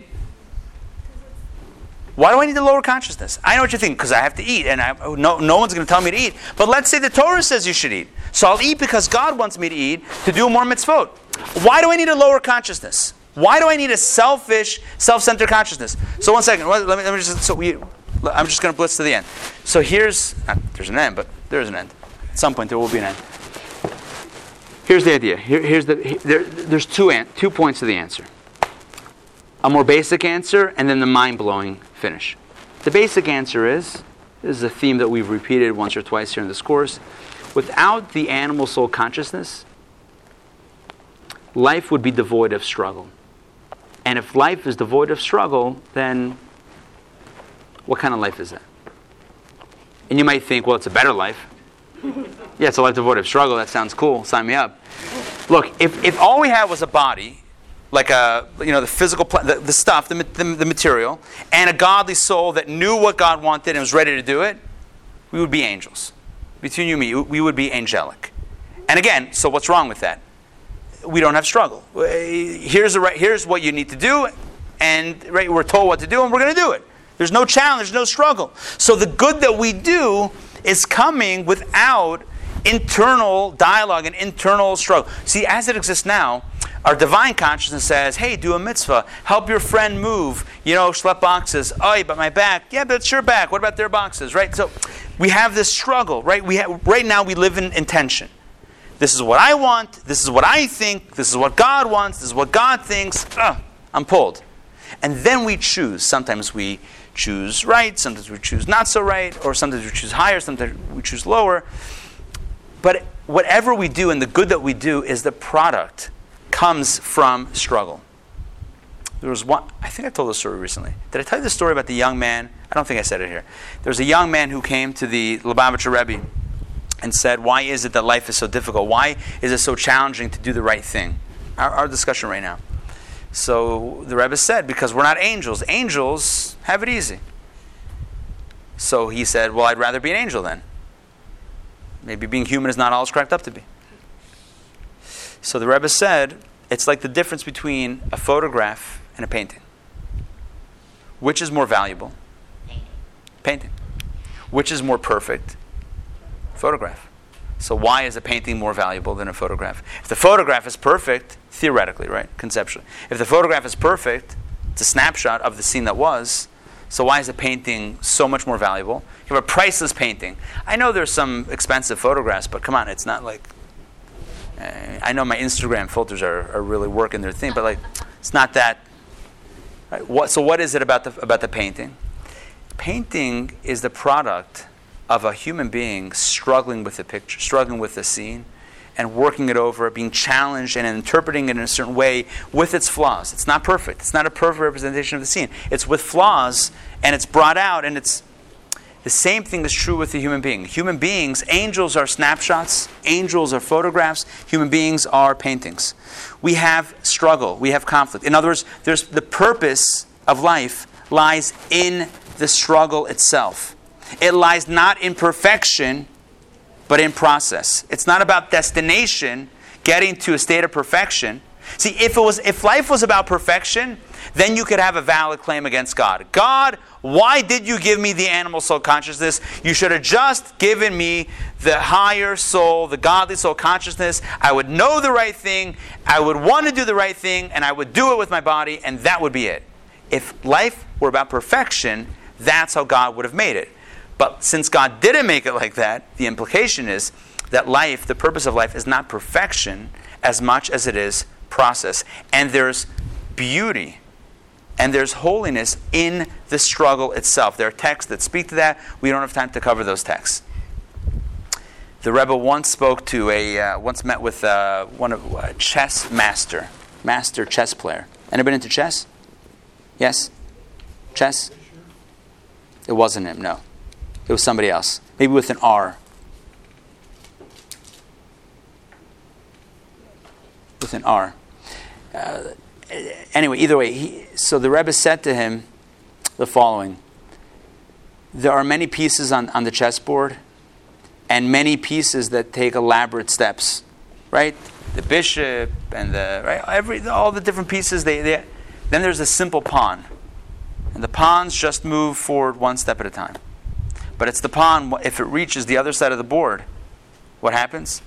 Why do I need the lower consciousness? I know what you're thinking, because I have to eat, and no one's going to tell me to eat. But let's say the Torah says you should eat. So I'll eat because God wants me to eat to do more mitzvot. Why do I need a lower consciousness? Why do I need a selfish, self-centered consciousness? So 1 second, let me just. I'm just going to blitz to the end. So there's an end, but there is an end. At some point there will be an end. Here's the idea. There's two points to the answer. A more basic answer, and then the mind-blowing finish. The basic answer is, this is a theme that we've repeated once or twice here in this course, without the animal soul consciousness, life would be devoid of struggle. And if life is devoid of struggle, then what kind of life is that? And you might think, well, it's a better life. Yeah, it's a life devoid of struggle. That sounds cool. Sign me up. Look, if all we had was a body, like the physical, the stuff, the material, and a godly soul that knew what God wanted and was ready to do it, we would be angels. Between you and me, we would be angelic. And again, so what's wrong with that? We don't have struggle. Here's what you need to do, and we're told what to do, and we're going to do it. There's no challenge, no struggle. So the good that we do is coming without internal dialogue and internal struggle. See, as it exists now, our divine consciousness says, hey, do a mitzvah. Help your friend move. Schlep boxes. Oh, but my back. Yeah, but it's your back. What about their boxes, right? So we have this struggle, right? Right now we live in tension. This is what I want. This is what I think. This is what God wants. This is what God thinks. I'm pulled. And then we choose. Sometimes we choose right. Sometimes we choose not so right. Or sometimes we choose higher. Sometimes we choose lower. But whatever we do and the good that we do is the product comes from struggle. There was one, I think I told this story recently. Did I tell you the story about the young man? I don't think I said it here. There was a young man who came to the Lubavitcher Rebbe and said, why is it that life is so difficult? Why is it so challenging to do the right thing? Our discussion right now. So the Rebbe said, because we're not angels. Angels have it easy. So he said, well, I'd rather be an angel then. Maybe being human is not all it's cracked up to be. So the Rebbe said, it's like the difference between a photograph and a painting. Which is more valuable? Painting. Which is more perfect? Photograph. So why is a painting more valuable than a photograph? If the photograph is perfect, theoretically, right? Conceptually. If the photograph is perfect, it's a snapshot of the scene that was, so why is a painting so much more valuable? You have a priceless painting. I know there's some expensive photographs, but come on, it's not like... I know my Instagram filters are really working their thing, but it's not that... Right? So what is it about the painting? Painting is the product of a human being struggling with the picture, struggling with the scene, and working it over, being challenged and interpreting it in a certain way with its flaws. It's not perfect. It's not a perfect representation of the scene. It's with flaws, and it's brought out, and it's... The same thing is true with the human being. Human beings, angels are snapshots, angels are photographs, human beings are paintings. We have struggle, we have conflict. In other words, the purpose of life lies in the struggle itself. It lies not in perfection, but in process. It's not about destination, getting to a state of perfection. See, if life was about perfection, then you could have a valid claim against God. God, why did you give me the animal soul consciousness? You should have just given me the higher soul, the godly soul consciousness. I would know the right thing, I would want to do the right thing, and I would do it with my body, and that would be it. If life were about perfection, that's how God would have made it. But since God didn't make it like that, the implication is that life, the purpose of life, is not perfection as much as it is process. And there's beauty and there's holiness in the struggle itself. There are texts that speak to that. We don't have time to cover those texts. The Rebbe once met with a chess master chess player. Anybody into chess? Yes? Chess? It wasn't him, no. It was somebody else. Maybe with an R. With an R. Anyway, either way, so the Rebbe said to him the following. There are many pieces on the chessboard, and many pieces that take elaborate steps, right? The bishop and all the different pieces. Then there's a simple pawn, and the pawns just move forward one step at a time. But it's the pawn. If it reaches the other side of the board, what happens?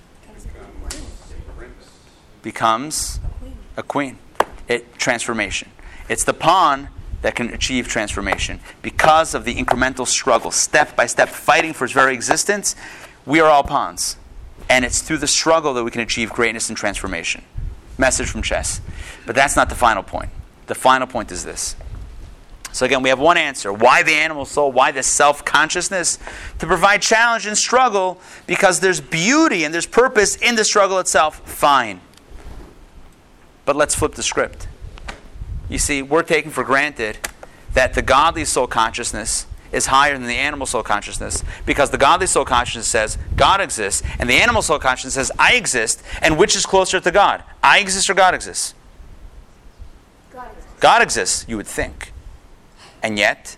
Becomes a queen. Transformation. It's the pawn that can achieve transformation. Because of the incremental struggle, step by step, fighting for its very existence, we are all pawns. And it's through the struggle that we can achieve greatness and transformation. Message from chess. But that's not the final point. The final point is this. So again, we have one answer. Why the animal soul? Why the self-consciousness? To provide challenge and struggle, because there's beauty and there's purpose in the struggle itself. Fine. But let's flip the script. You see, we're taking for granted that the godly soul consciousness is higher than the animal soul consciousness, because the godly soul consciousness says God exists, and the animal soul consciousness says I exist, and which is closer to God? I exist or God exists? God exists, you would think. And yet,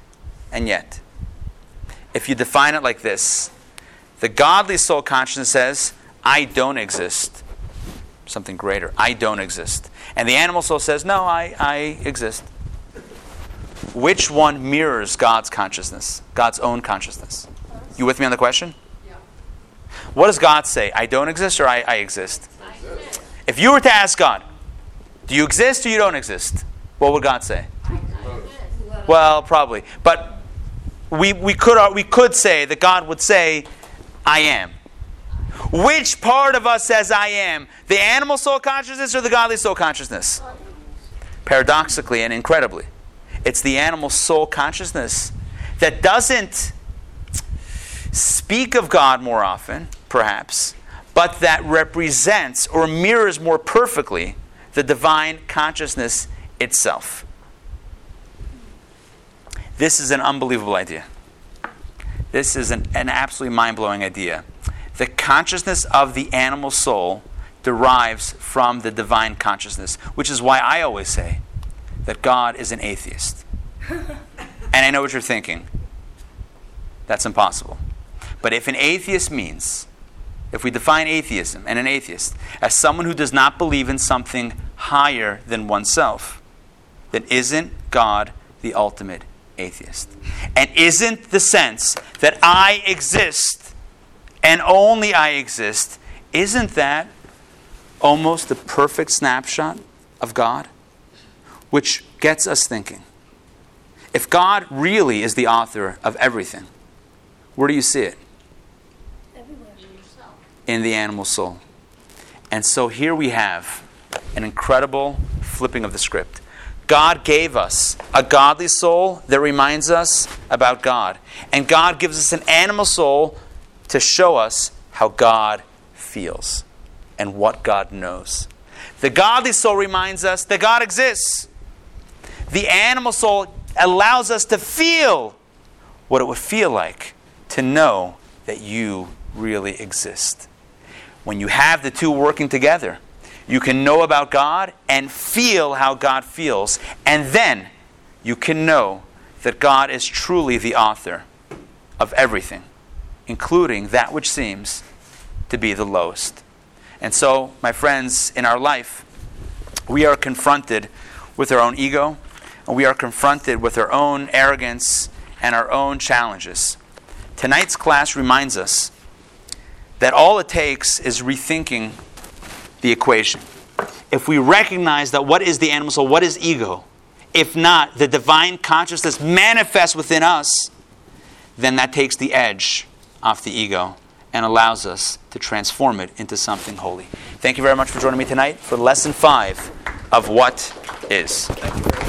if you define it like this, the godly soul consciousness says, I don't exist. Something greater. I don't exist. And the animal soul says, no, I exist. Which one mirrors God's consciousness? God's own consciousness? You with me on the question? Yeah. What does God say? I don't exist or I exist? I exist. If you were to ask God, do you exist or you don't exist? What would God say? Well, probably. But we could say that God would say, I am. Which part of us says I am? The animal soul consciousness or the godly soul consciousness? Paradoxically and incredibly, it's the animal soul consciousness that doesn't speak of God more often, perhaps, but that represents or mirrors more perfectly the divine consciousness itself. This is an unbelievable idea. This is an absolutely mind-blowing idea. The consciousness of the animal soul derives from the divine consciousness, which is why I always say that God is an atheist. And I know what you're thinking. That's impossible. But if an atheist means, if we define atheism and an atheist as someone who does not believe in something higher than oneself, then isn't God the ultimate atheist? And isn't the sense that I exist and only I exist, isn't that almost the perfect snapshot of God? Which gets us thinking. If God really is the author of everything, where do you see it? Everywhere. In the animal soul. And so here we have an incredible flipping of the script. God gave us a godly soul that reminds us about God. And God gives us an animal soul to show us how God feels and what God knows. The godly soul reminds us that God exists. The animal soul allows us to feel what it would feel like to know that you really exist. When you have the two working together, you can know about God and feel how God feels. And then you can know that God is truly the author of everything, including that which seems to be the lowest. And so, my friends, in our life, we are confronted with our own ego, and we are confronted with our own arrogance and our own challenges. Tonight's class reminds us that all it takes is rethinking the equation. If we recognize that what is the animal soul, what is ego, if not the divine consciousness manifests within us, then that takes the edge off the ego and allows us to transform it into something holy. Thank you very much for joining me tonight for Lesson 5 of What Is. Thank you very much.